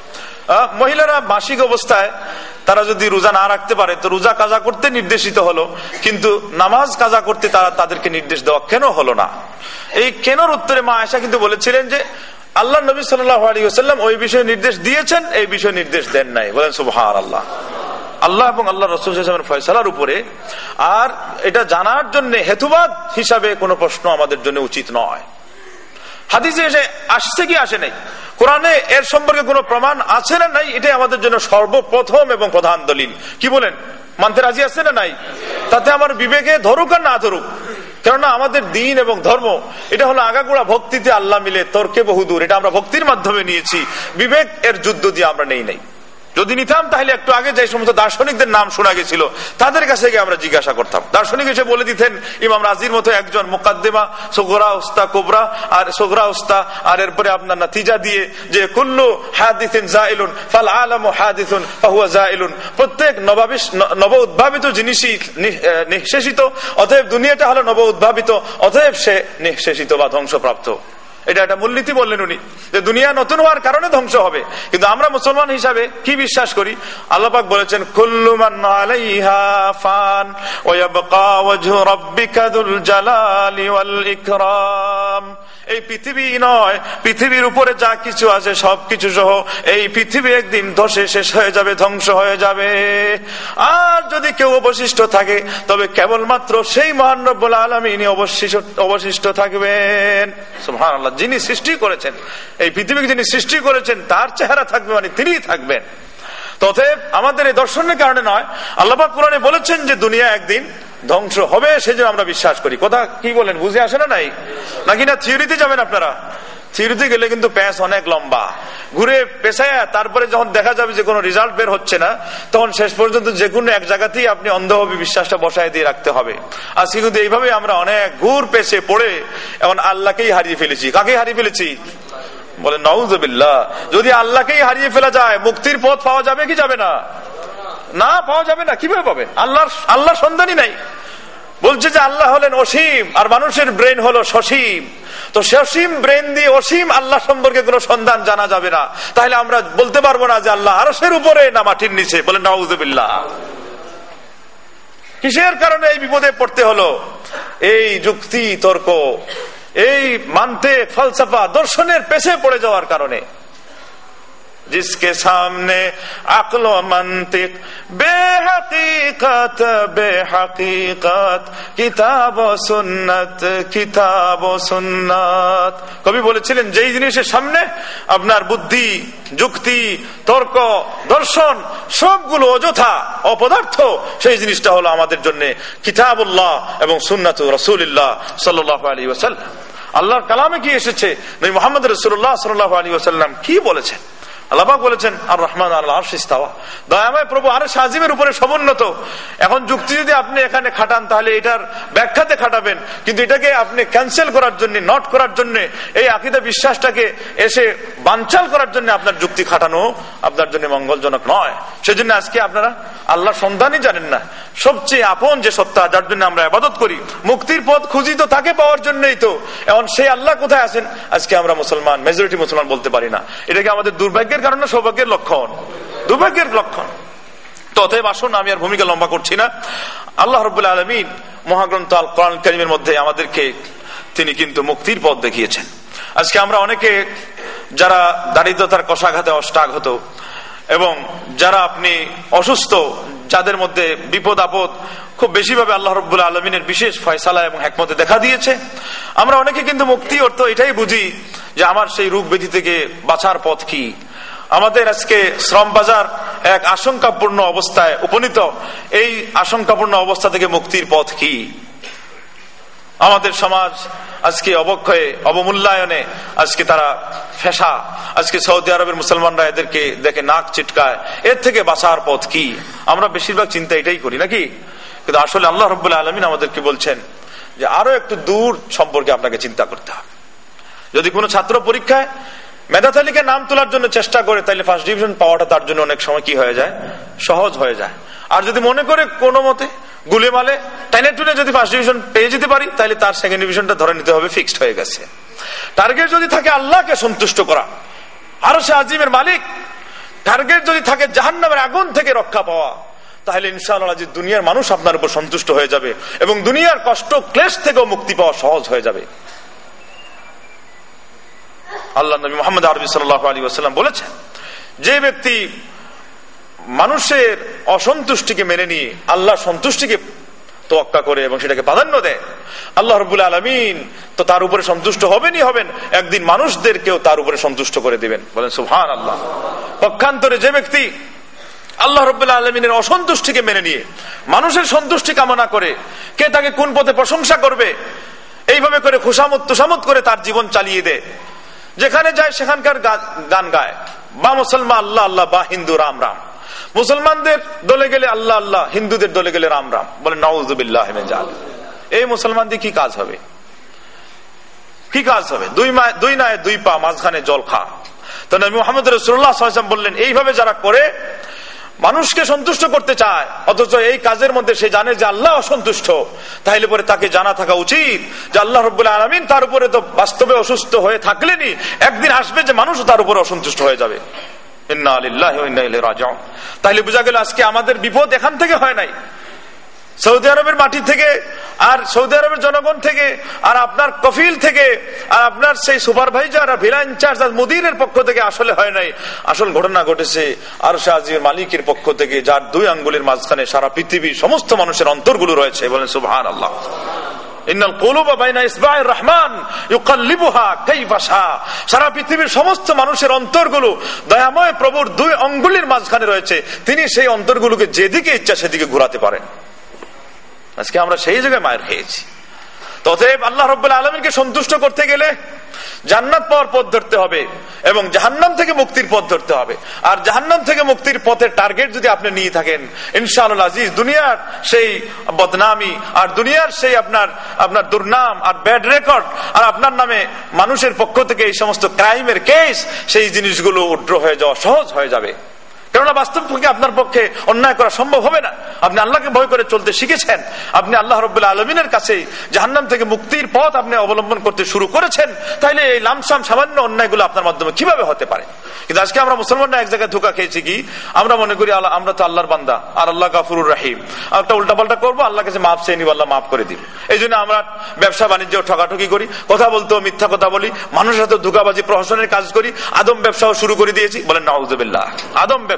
মহিলারা মাসিক অবস্থায় তারা যদি রোজা না রাখতে পারে তো রোজা কাজা করতে নির্দেশিত হলো, কিন্তু নামাজ কাজা করতে তাদেরকে নির্দেশ দেওয়া কেন হলো না? এই কেনর উত্তরে মা আয়েশা কিন্তু বলেছিলেন যে আল্লাহ নবী সাল্লাল্লাহু আলাইহি ওয়াসাল্লাম ওই বিষয়ে নির্দেশ দিয়েছেন, এই বিষয়ে নির্দেশ দেন নাই। বলেন সুবহানাল্লাহ। আল্লাহ এবং আল্লাহ রাসূল সাল্লাল্লাহু আলাইহি ওয়াসাল্লামের ফয়সালার উপরে আর এটা জানার জন্য হেতুবাদ হিসাবে কোনো প্রশ্ন আমাদের জন্য উচিত নয়। হাদিসে এসে আসছে কি আসে নাই, কোরআনে এর সম্পর্কে কোনো প্রমাণ আছে না নাই, এটাই আমাদের জন্য সর্বপ্রথম এবং প্রধান দলিল। কি বলেন, মানতে রাজি আছে না নাই? তাতে আমার বিবেকে ধরুক আর না ধরুক, কেননা আমাদের দিন এবং ধর্ম এটা হলো আগাগোড়া ভক্তিতে আল্লাহ মিলে তর্কে বহুদূর। এটা আমরা ভক্তির মাধ্যমে নিয়েছি, বিবেক এর যুদ্ধ দিয়ে আমরা নেই নাই। যদি নিতাম তাহলে একটু আগে যে সমস্ত দার্শনিকদের নাম শোনা গেছিল তাদের কাছে গিয়ে আমরা জিজ্ঞাসা করতাম। দার্শনিক এসে বলে দিতেন, ইমাম রাজির মতো একজন মুকাদ্দিমা সুগরা উস্তা কুবরা আর সুগরা উস্তা, আর এরপরে আপনার নাতিজা দিয়ে যে কুল্লু হাদিসিন জাইলুন ফাল আলামু হাদিসুন ফাহুয়া জাইলুন, প্রত্যেক নব উদ্ভাবিত জিনিসই নিঃশেষিত, অতএব দুনিয়াটা হলো নব উদ্ভাবিত, অতএব সে নিঃশেষিত বা ধ্বংসপ্রাপ্ত। এটা একটা মূলনীতি বললেন উনি, যে দুনিয়া নতুন হওয়ার কারণে ধ্বংস হবে। কিন্তু আমরা মুসলমান হিসাবে কি বিশ্বাস করি? আল্লাহ পাক বলেছেন কুল্লু মান আলাইহা ফান ওয়া ইয়াবকা ওয়াজহু রাব্বিকা যুল জালালি ওয়াল ইকরাম। এই পৃথিবী নয়, পৃথিবীর উপরে যা কিছু আছে সবকিছু সহ এই পৃথিবী একদিন ধসে শেষ হয়ে যাবে, ধ্বংস হয়ে যাবে। আর যদি কেউ অবশিষ্ট থাকে তবে কেবলমাত্র সেই মহান রব্বুল আলামিনই অবশিষ্ট থাকবেন। সুবহানাল্লাহ। যিনি সৃষ্টি করেছেন এই পৃথিবীকে, যিনি সৃষ্টি করেছেন তার চেহারা থাকবে, মানে তিনিই থাকবেন। তথেব আমাদের এই দর্শনের কারণে নয়, আল্লাহ পাক কোরআনে বলেছেন যে দুনিয়া একদিন ধ্বংস হবে, সেজন্য আমরা বিশ্বাস করি। কথা কি বলেন, বুঝে আসে না নাই? নাকি না থিওরিতে যাবেন আপনারা? থিওরিতে গেলে কিন্তু প্যাঁচ অনেক লম্বা, ঘুরে পেছায় তারপরে যখন দেখা যাবে যে কোনো রেজাল্ট বের হচ্ছে না, তখন শেষ পর্যন্ত যে কোনো এক জায়গাতেই আপনি অন্ধভাবে বিশ্বাসটা বসায় দিয়ে রাখতে হবে। আজকে কিন্তু এইভাবে আমরা অনেক ঘুর পেছে পড়ে এখন আল্লাহকেই হারিয়ে ফেলেছি। কাকেই হারিয়ে ফেলেছি? বলে নাউযুবিল্লাহ। যদি আল্লাহকেই হারিয়ে ফেলা যায়, মুক্তির পথ পাওয়া যাবে কি যাবে না? না, পাওয়া যাবে না। কিভাবে পাবে? আল্লাহর সন্ধানই নাই। বলছে যে আল্লাহ হলেন অসীম আর মানুষের ব্রেন হলো সসীম। তো সসীম ব্রেন দিয়ে অসীম আল্লাহ সম্পর্কে কোনো সন্ধান জানা যাবে না। তাহলে আমরা বলতে পারবো না যে আল্লাহ আরশের উপরে না মাটির নিচে। বলে নাউযুবিল্লাহ। কিসের কারণে এই বিপদে পড়তে হলো? এই যুক্তি তর্ক, এই মানতে ফলসফা দর্শনের পেছে পড়ে যাওয়ার কারণে। जिसके सामने अक्ल व मंतिक बेहकीकत बेहकीकत किताब व सुन्नत। কবি বলেছিলেন যেই জিনিসের সামনে আপনার বুদ্ধি, যুক্তি, তর্ক, দর্শন সবগুলো অযথা অপদার্থ, সেই জিনিসটা হলো আমাদের জন্য কিতাবুল্লাহ এবং সুন্নাত রাসূলুল্লাহ সাল্লাল্লাহু আলাইহি ওয়াসাল্লাম। আল্লাহর কালামে কি এসেছে, নবী মুহাম্মদ রাসূলুল্লাহ সাল্লাল্লাহু আলাইহি ওয়াসাল্লাম কি বলেছেন? আল্লাহ পাক বলেছেন আর রহমান আল্লাহ আরশ ইস্তাওয়া, দয়াময় প্রভু আরশ আজিমের উপরে সমুন্নত। এখন যুক্তি যদি আপনি এখানে খাটান তাহলে এটার ব্যাখ্যাতে খাটাবেন, কিন্তু এটাকে আপনি ক্যান্সেল করার জন্য, নট করার জন্য, এই আকীদা বিশ্বাসটাকে এসে বানচাল করার জন্য আপনার যুক্তি খাটানো আপনার জন্য মঙ্গলজনক নয়। সেজন্য আজকে আপনারা আল্লাহর সন্ধানই জানেন না। সবচেয়ে আপন যে সত্তা, যার জন্য আমরা ইবাদত করি, মুক্তির পথ খুঁজি তো তাকে পাওয়ার জন্যই তো। এখন সেই আল্লাহ কোথায় আছেন আজকে আমরা মুসলমান, মেজরিটি মুসলমান বলতে পারি না। এটাকে আমাদের দুর্ভাগ্যের কারণে সৌভাগ্যের লক্ষণ, দুর্ভাগ্যের লক্ষণ। তো অতএব আসুন, আমি আর ভূমিকা লম্বা করছি না। আল্লাহ রাব্বুল আলামিন মহাগ্রন্থ আল কোরআন কারীমের মধ্যে আমাদেরকে তিনি কিন্তু মুক্তির পথ দেখিয়েছেন। আজকে আমরা অনেকে যারা দারিদ্রতার কষাঘাতে অষ্টাঘাত এবং যারা আপনি অসুস্থ, যাদের মধ্যে বিপদ আপদ খুব বেশিভাবে আল্লাহ রাব্বুল আলামিনের বিশেষ ফয়সালা এবং হিকমতে দেখা দিয়েছে, আমরা অনেকে কিন্তু মুক্তি অর্থ এটাই বুঝি যে আমার সেই রোগ ব্যাধি থেকে বাঁচার পথ কি। আমাদের আজকে শ্রম বাজার এক আশঙ্কাপূর্ণ অবস্থায় উপনীত, এই আশঙ্কাপূর্ণ অবস্থা থেকে মুক্তির পথ কি। আমাদের সমাজ আজকে অবক্ষয়ে, অবমূল্যায়নে আজকে তারা ফেসা। আজকে সৌদি আরবের মুসলমানরা এদেরকে দেখে নাক চিটকায়, এর থেকে বাঁচার পথ কি। আমরা বেশিরভাগ চিন্তা এটাই করি নাকি? কিন্তু আসলে আল্লাহ রাব্বুল আলামিন আমাদেরকে বলছেন যে আরো একটু দূর সম্পর্কে আপনাকে চিন্তা করতে হবে। যদি কোনো ছাত্র পরীক্ষায় মেধা তালিকায় নাম তোলার জন্য চেষ্টা করে, তাহলে ফার্স্ট ডিভিশন পাওয়াটা তার জন্য অনেক সময় কি হয়ে যায়, সহজ হয়ে যায়। আর যদি মনে করে কোনো মতে গুলে মালে টেনে টুনে যদি ফার্স্ট ডিভিশন পেয়ে যেতে পারি, তাহলে তার সেকেন্ড ডিভিশনটা ধরে নিতে হবে, ফিক্সড হয়ে গেছে। টার্গেট যদি থাকে আল্লাহকে সন্তুষ্ট করা, আরশে আজিমের মালিক, টার্গেট যদি থাকে জাহান্নামের আগুন থেকে রক্ষা পাওয়া, তাহলে ইনশাআল্লাহ যে দুনিয়ার মানুষ আপনার উপর সন্তুষ্ট হয়ে যাবে এবং দুনিয়ার কষ্ট ক্লেশ থেকেও মুক্তি পাওয়া সহজ হয়ে যাবে। আল্লাহ নবী মুহাম্মদ আরবি সাল্লাল্লাহু আলাইহি ওয়াসাল্লাম বলেছেন, যে ব্যক্তি মানুষের অসন্তুষ্টিকে মেনে নিয়ে আল্লাহ সন্তুষ্টিকে তোয়াক্কা করে এবং সেটাকে প্রাধান্য দেয়, আল্লাহ রাব্বুল আলামিন তো তার উপরে সন্তুষ্ট হবেনই হবেন, একদিন মানুষদেরকেও তার উপরে সন্তুষ্ট করে দিবেন। বলেন সুবহানাল্লাহ। পক্ষান্তরে যে ব্যক্তি আল্লাহ রাব্বুল আলামিনের অসন্তুষ্টিকে মেনে নিয়ে মানুষের সন্তুষ্টি কামনা করে, কে তাকে কোন পথে প্রশংসা করবে, এইভাবে করে খুশামত তুষামত করে তার জীবন চালিয়ে দেয়, যেখানে যায় সেখানকার গান গায়, বা মুসলমান আল্লাহ আল্লাহ, বা হিন্দু রাম রাম। মুসলমানদের দলে গেলে আল্লাহ আল্লাহ, হিন্দুদের দলে গেলে রাম রাম। বলে নাউযুবিল্লাহি মিন যালিক। এই মুসলমান দিয়ে কি কাজ হবে, কি কাজ হবে? দুই নায়ে দুই পা, মাঝখানে জল খা। তো নবী মুহাম্মদ রাসূলুল্লাহ সাল্লাল্লাহু আলাইহি ওয়াসাল্লাম বললেন, এইভাবে যারা করে মানুষকে সন্তুষ্ট করতে চায়, অথচ এই কাজের মধ্যে সে জানে যে আল্লাহ অসন্তুষ্ট, তাহলে পরে তাকে জানা থাকা উচিত যে আল্লাহ রাব্বুল আলামিন তার উপরে তো বাস্তবে অসুস্থ হয়ে থাকলেনি, একদিন আসবে যে মানুষ তার উপরে অসন্তুষ্ট হয়ে যাবে। ইন্না লিল্লাহি ওয়া ইন্না ইলাইহি রাজিউন। তাহলে বোঝা গেল আজকে আমাদের বিপদ এখান থেকে হয় নাই, সৌদি আরবের মাটি থেকে, আর সৌদি আরবের জনগণ থেকে, আর আপনার কফিল থেকে, আর আপনার সেই সুপারভাইজার আর ভিলা ইনচার্জ আর মুদিরের পক্ষ থেকে আসলে হয় নাই। আসল ঘটনা ঘটেছে আরশে আজিমের মালিকের পক্ষ থেকে, যার দুই আঙ্গুলের মাঝখানে সারা পৃথিবীর সমস্ত মানুষের অন্তরগুলো রয়েছে। বলেন সুবহানাল্লাহ। ইন্নাল কুলুবা বাইনা ইসবাইর রহমান ইউকাল্লিবুহা কাইফা শা। সারা পৃথিবীর সমস্ত মানুষের অন্তরগুলো দয়াময় প্রভুর দুই আঙ্গুলের মাঝখানে রয়েছে, তিনি সেই অন্তরগুলোকে যেদিকে ইচ্ছা সেদিকে ঘোরাতে পারেন। আজকে আমরা সেই জায়গায় মায়ের খেয়েছি। ততএব আল্লাহ রাব্বুল আলামিনকে সন্তুষ্ট করতে গেলে জান্নাত পাওয়ার পথ ধরতে হবে এবং জাহান্নাম থেকে মুক্তির পথ ধরতে হবে। আর জাহান্নাম থেকে মুক্তির পথের টার্গেট যদি আপনি নিয়ে থাকেন, ইনশাআল্লাহ আজিজ, দুনিয়ার সেই বদনামি আর দুনিয়ার সেই আপনার দুর্নাম আর ব্যাড রেকর্ড আর আপনার নামে মানুষের পক্ষ থেকে এই সমস্ত ক্রাইমের কেস, সেই জিনিসগুলো উড্র হয়ে যাওয়া সহজ হয়ে যাবে। কেননা বাস্তব পক্ষে আপনার পক্ষে অন্যায় করা সম্ভব হবে না। আপনি আল্লাহকে ভয় করে চলতে শিখেছেন, আপনি আল্লাহ রাব্বুল আলামিনের কাছে জাহান্নাম থেকে মুক্তির পথ আপনি অবলম্বন করতে শুরু করেছেন, তাইলে এই লামসাম সামান্য অন্যায়গুলো আপনার মাধ্যমে কিভাবে হতে পারে? কিন্তু আজকে আমরা মুসলমানরা এক জায়গায় ধোঁকা খেয়েছি কি, আমরা মনে করি আমরা তো আল্লাহর বান্দা আর আল্লাহ গাফুরুর রহিম, একটা উল্টাপাল্টা করবো, আল্লাহর কাছে মাপ চেয়ে নিব, আল্লাহ মাফ করে দিন। এই জন্য আমরা ব্যবসা বাণিজ্য ঠকাঠকি করি, কথা বলতেও মিথ্যা কথা বলি, মানুষের সাথে ধোঁকাবাজি প্রহসনের কাজ করি, আদম ব্যবসাও শুরু করে দিয়েছি। বলেন নাউযুবিল্লাহ। আদম ব্যবসা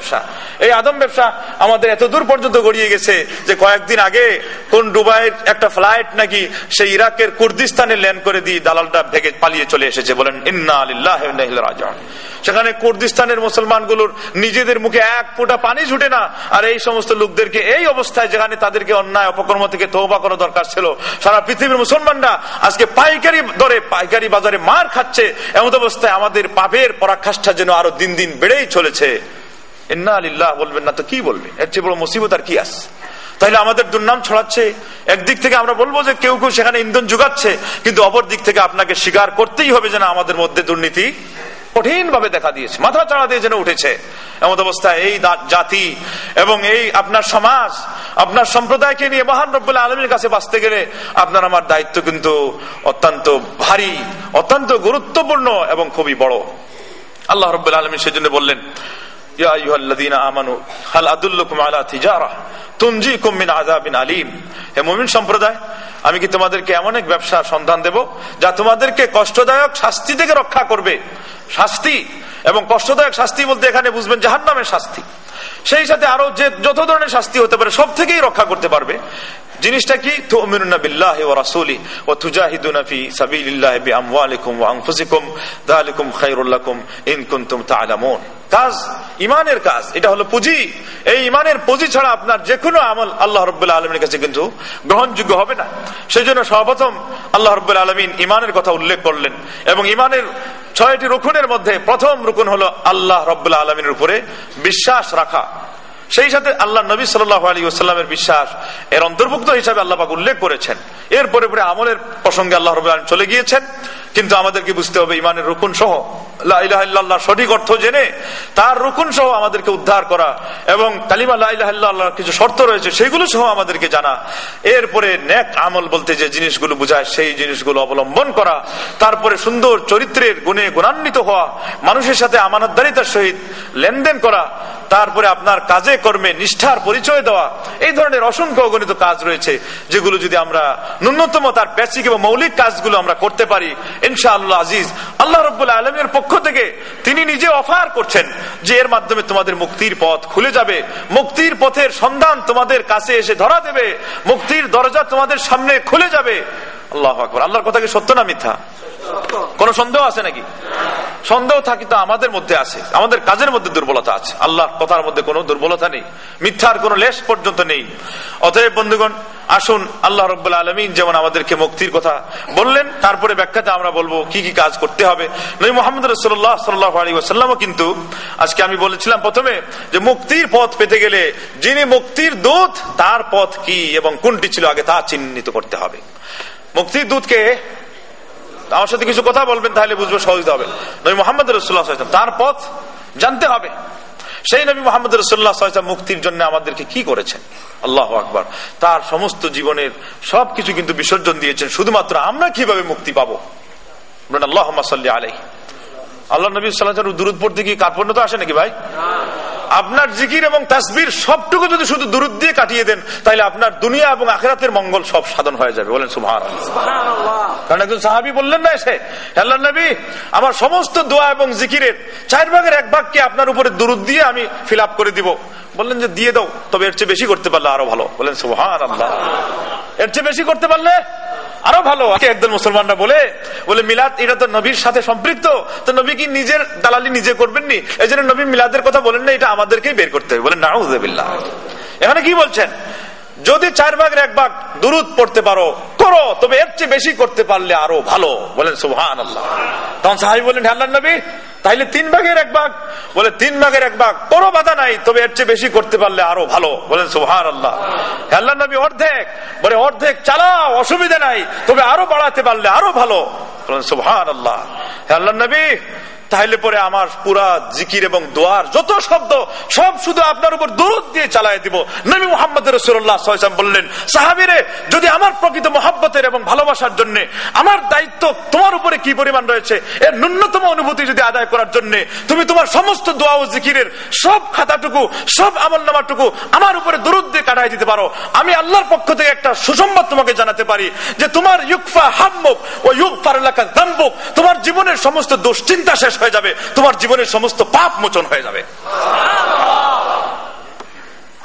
ব্যবসা। এই আদম ব্যবসা আমাদের এত দূর পর্যন্ত গড়িয়ে গেছে যে কয়েকদিন আগে কোন দুবাইয়ের একটা ফ্লাইট নাকি সেই ইরাকের কুর্দিস্তানে ল্যান্ড করে দিয়ে দালালটা ভেগে পালিয়ে চলে এসেছে। বলেন ইন্না লিল্লাহি ওয়া ইন্না ইলাইহি রাজিউন। সেখানে কুর্দিস্তানের মুসলমানগুলোর নিজেদের মুখে এক ফোঁটা পানি ছুটে না, আর এই সমস্ত লোকদেরকে এই অবস্থায়, যেখানে তাদেরকে অন্যায় অপকর্ম থেকে তওবা করা দরকার ছিল, সারা পৃথিবীর মুসলমানরা আজকে পাইকারি দরে পাইকারি বাজারে মার খাচ্ছে। এমন অবস্থায় আমাদের পাপের পরাকাষ্ঠা যেন আরো দিন দিন বেড়েই চলেছে। ইন্না লিল্লাহ বলবেন না তো কি বলবেন? এর চেয়ে বড় মুসিবত আর কি আছে? তাহলে আমাদের দুর্নাম ছড়াচ্ছে। একদিক থেকে আমরা বলবো যে কেউ কেউ সেখানে ইন্ধন যোগাচ্ছে, কিন্তু অপর দিক থেকে আপনাকে স্বীকার করতেই হবে যে না, আমাদের মধ্যে দুর্নীতি কঠিন ভাবে দেখা দিয়েছে, মাথা চাড়া দিয়ে যেন উঠেছে। এমন অবস্থায় এই জাতি এবং এই আপনার সমাজ, আপনার সম্প্রদায়কে নিয়ে মহান রব্বুল আলামিনের কাছে বাঁচতে গেলে আপনার আমার দায়িত্ব কিন্তু অত্যন্ত ভারী, অত্যন্ত গুরুত্বপূর্ণ এবং খুবই বড়। আল্লাহ রব্বুল আলামিন সেজন্য বললেন, ইয়া আইয়ুহাল্লাযীনা আমানু হাল আদুল্লুকুম আলা তিজারা তুনজিকুম মিন আযাবিন আলীম। হে মুমিন সম্প্রদায়, আমি কি তোমাদেরকে এমন এক ব্যবসার সন্ধান দেব যা তোমাদেরকে কষ্টদায়ক শাস্তি থেকে রক্ষা করবে। শাস্তি এবং কষ্টদায়ক শাস্তি বলতে এখানে বুঝবেন জাহান্নামের শাস্তি, সেই সাথে আরো যে যত ধরনের শাস্তি হতে পারে সব থেকেই রক্ষা করতে পারবে। জিনিসটা কি? তুমিনুনা বিল্লাহি ওয়া রাসূলিহি ওয়া তুজাহিদুনা ফি সাবিলিল্লাহি বিআমওয়ালিকুম ওয়া আনফুসিকুম যালিকুম খায়রুল লাকুম ইন কুনতুম তা'লামুন। কাজ, ইমানের কাজ, এটা হলো পুঁজি। এই ইমানের পুঁজি ছাড়া আপনার যে কোনো আমল আল্লাহ রাব্বুল আলামিনের কাছে কিন্তু গ্রহণযোগ্য হবে না। সেজন্য সর্বপ্রথম আল্লাহ রাব্বুল আলামিন ইমানের কথা উল্লেখ করলেন, এবং ইমানের 6টি রুকুনের মধ্যে প্রথম রুকুন হলো আল্লাহ রাব্বুল আলামিনের উপরে বিশ্বাস রাখা। সেই সাথে আল্লাহ নবী সাল্লাল্লাহু আলাইহি ওয়াসাল্লামের বিশ্বাস এর অন্তর্ভুক্ত হিসাবে আল্লাহ পাক উল্লেখ করেছেন। এরপরে পরে আমলের প্রসঙ্গে আল্লাহ রাব্বুল আলামিন চলে গিয়েছেন। কিন্তু আমাদেরকে বুঝতে হবে ইমানের রুকুন সহ, লা ইলাহা ইল্লাল্লাহ সঠিক অর্থ জেনে তার রুকুন সহ আমাদেরকে উদ্ধার করা, এবং কালিমা লা ইলাহা ইল্লাল্লাহর কিছু শর্ত রয়েছে সেগুলো সহ আমাদেরকে জানা। এরপরে নেক আমল বলতে যে জিনিসগুলো বোঝায় সেই জিনিসগুলো অবলম্বন করা, তারপরে সুন্দর চরিত্রের গুণে গুণান্বিত হওয়া, মানুষের সাথে আমানতদারিতার সহিত লেনদেন করা, তারপরে আপনার কাজে কর্মে নিষ্ঠার পরিচয় দেওয়া। এই ধরনের অসংখ্য অগণিত কাজ রয়েছে যেগুলো যদি আমরা ন্যূনতম তার বেসিক এবং মৌলিক কাজগুলো আমরা করতে পারি, ইনশাআল্লাহ আজিজ আল্লাহ রাব্বুল আলামিনের পক্ষ থেকে তিনি নিজে অফার করছেন যে এর মাধ্যমে তোমাদের মুক্তির পথ খুলে যাবে, মুক্তির পথের সন্ধান তোমাদের কাছে এসে ধরা দেবে, মুক্তির দরজা তোমাদের সামনে খুলে যাবে। আল্লাহু আকবার। আল্লাহর কথা কি সত্য না মিথ্যা? কোন সন্দেহ আছে নাকি? সন্দেহ থাকি তো আমাদের মধ্যে আছে, আমাদের কাজের মধ্যে দুর্বলতা আছে। আল্লাহর কথার মধ্যে কোনো দুর্বলতা নেই, মিথ্যার কোনো লেশ পর্যন্ত নেই। অতএব বন্ধুগণ, আসুন আল্লাহ রাব্বুল আলামিন যেমন আমাদেরকে মুক্তির কথা বললেন, তারপরে ব্যাখ্যাতে আমরা বলবো কি কি কাজ করতে হবে। নবী মুহাম্মদ রাসূলুল্লাহ সাল্লাল্লাহু আলাইহি ওয়াসাল্লামও কিন্তু, আজকে আমি বলেছিলাম প্রথমে যে মুক্তির পথ পেতে গেলে যিনি মুক্তির দূত তার পথ কি এবং কোনটি ছিল আগে তা চিহ্নিত করতে হবে। মুক্তির দূতকে, আমার সাথে কিছু কথা বলবেন তাহলে বুঝবো, সহজ হবে। নবী মুহাম্মদ রাসূলুল্লাহ সাল্লাল্লাহু আলাইহি ওয়াসাল্লাম, তার পথ জানতে হবে। সেই নবী মুহাম্মদ রাসূলুল্লাহ সাল্লাল্লাহু আলাইহি ওয়াসাল্লাম মুক্তির জন্য আমাদেরকে কি করেছেন? আল্লাহু আকবার। তার সমস্ত জীবনের সবকিছু কিন্তু বিসর্জন দিয়েছেন শুধুমাত্র আমরা কিভাবে মুক্তি পাবো। বলেন আল্লাহুম্মা সাল্লি আলাইহি। আল্লাহ নবী সাল্লাল্লাহু আলাইহি ওয়াসাল্লাম দুরূদ পড়তে কি কার্পণ্যতা আসে নাকি ভাই? আপনার জিকির এবং তাসবির সবটুকু যদি শুধু দুরূদ দিয়ে কাটিয়ে দেন তাহলে আপনার দুনিয়া এবং আখিরাতের মঙ্গল সব সাধন হয়ে যাবে। বলেন সুবহানাল্লাহ। কারণ একজন সাহাবী বললেন না এসে, আল্লাহর নবী আমার সমস্ত দোয়া এবং জিকিরের 1/4 আপনার উপরে দুরূদ দিয়ে আমি ফিল আপ করে দিব। বললেন যে দিয়ে দাও, তবে এর চেয়ে বেশি করতে পারলে আরো ভালো। বলেন সুবহানাল্লাহ। এর চেয়ে বেশি করতে পারলে আরো ভালো। একদল মুসলমানরা বলে মিলাদ এটা তো নবীর সাথে সম্পৃক্ত, তো নবী কি নিজের দালালি নিজে করবেননি, এই জন্য নবী মিলাদের কথা বলেন না, এটা আমাদেরকেই বের করতে হবে। বলেন নাউযুবিল্লাহ। এখানে কি বলছেন? যদি 4/1 দুরূদ পড়তে পারো করো, তবে এর চেয়ে বেশি করতে পারলে আরো ভালো। বলেন সুবহানাল্লাহ। তখন সাহাবী বলেন আল্লাহর নবী তাইলে 3/1 বলে 3/1 কোনো বাধা নাই, তবে এর চেয়ে বেশি করতে পারলে আরো ভালো। বলেন সুবহানাল্লাহ। আল্লাহর নবী অর্ধেক চালাও, অসুবিধা নাই, তবে আরো বাড়াতে পারলে আরো ভালো। বলেন সুবহানাল্লাহ। আল্লাহর নবী তাহলে পরে আমার পুরা জিকির এবং দোয়ার যত শব্দ সব শুধু আপনার উপর দরুদ দিয়ে চালায় দিব। নবী মুহাম্মদ রাসূলুল্লাহ সাল্লাল্লাহু আলাইহি ওয়াসাল্লাম বললেন, সাহাবীরে যদি আমার প্রকৃত মহব্বতের এবং ভালোবাসার জন্য আমার দায়িত্ব তোমার উপরে কি পরিমাণ রয়েছে এর ন্যূনতম অনুভূতি যদি আদায় করার জন্য তুমি তোমার সমস্ত দোয়া ও জিকিরের সব খাতাটুকু, সব আমলনামাটুকু আমার উপরে দরুদ দিয়ে কাটাই দিতে পারো, আমি আল্লাহর পক্ষ থেকে একটা সুসংবাদ তোমাকে জানাতে পারি যে তোমার ইউকফা হাম্মুক ওয়া ইউগফার লাকা যামবুক, তোমার জীবনের সমস্ত দুশ্চিন্তা শেষ হয়ে যাবে, তোমার জীবনের সমস্ত পাপ মোচন হয়ে যাবে।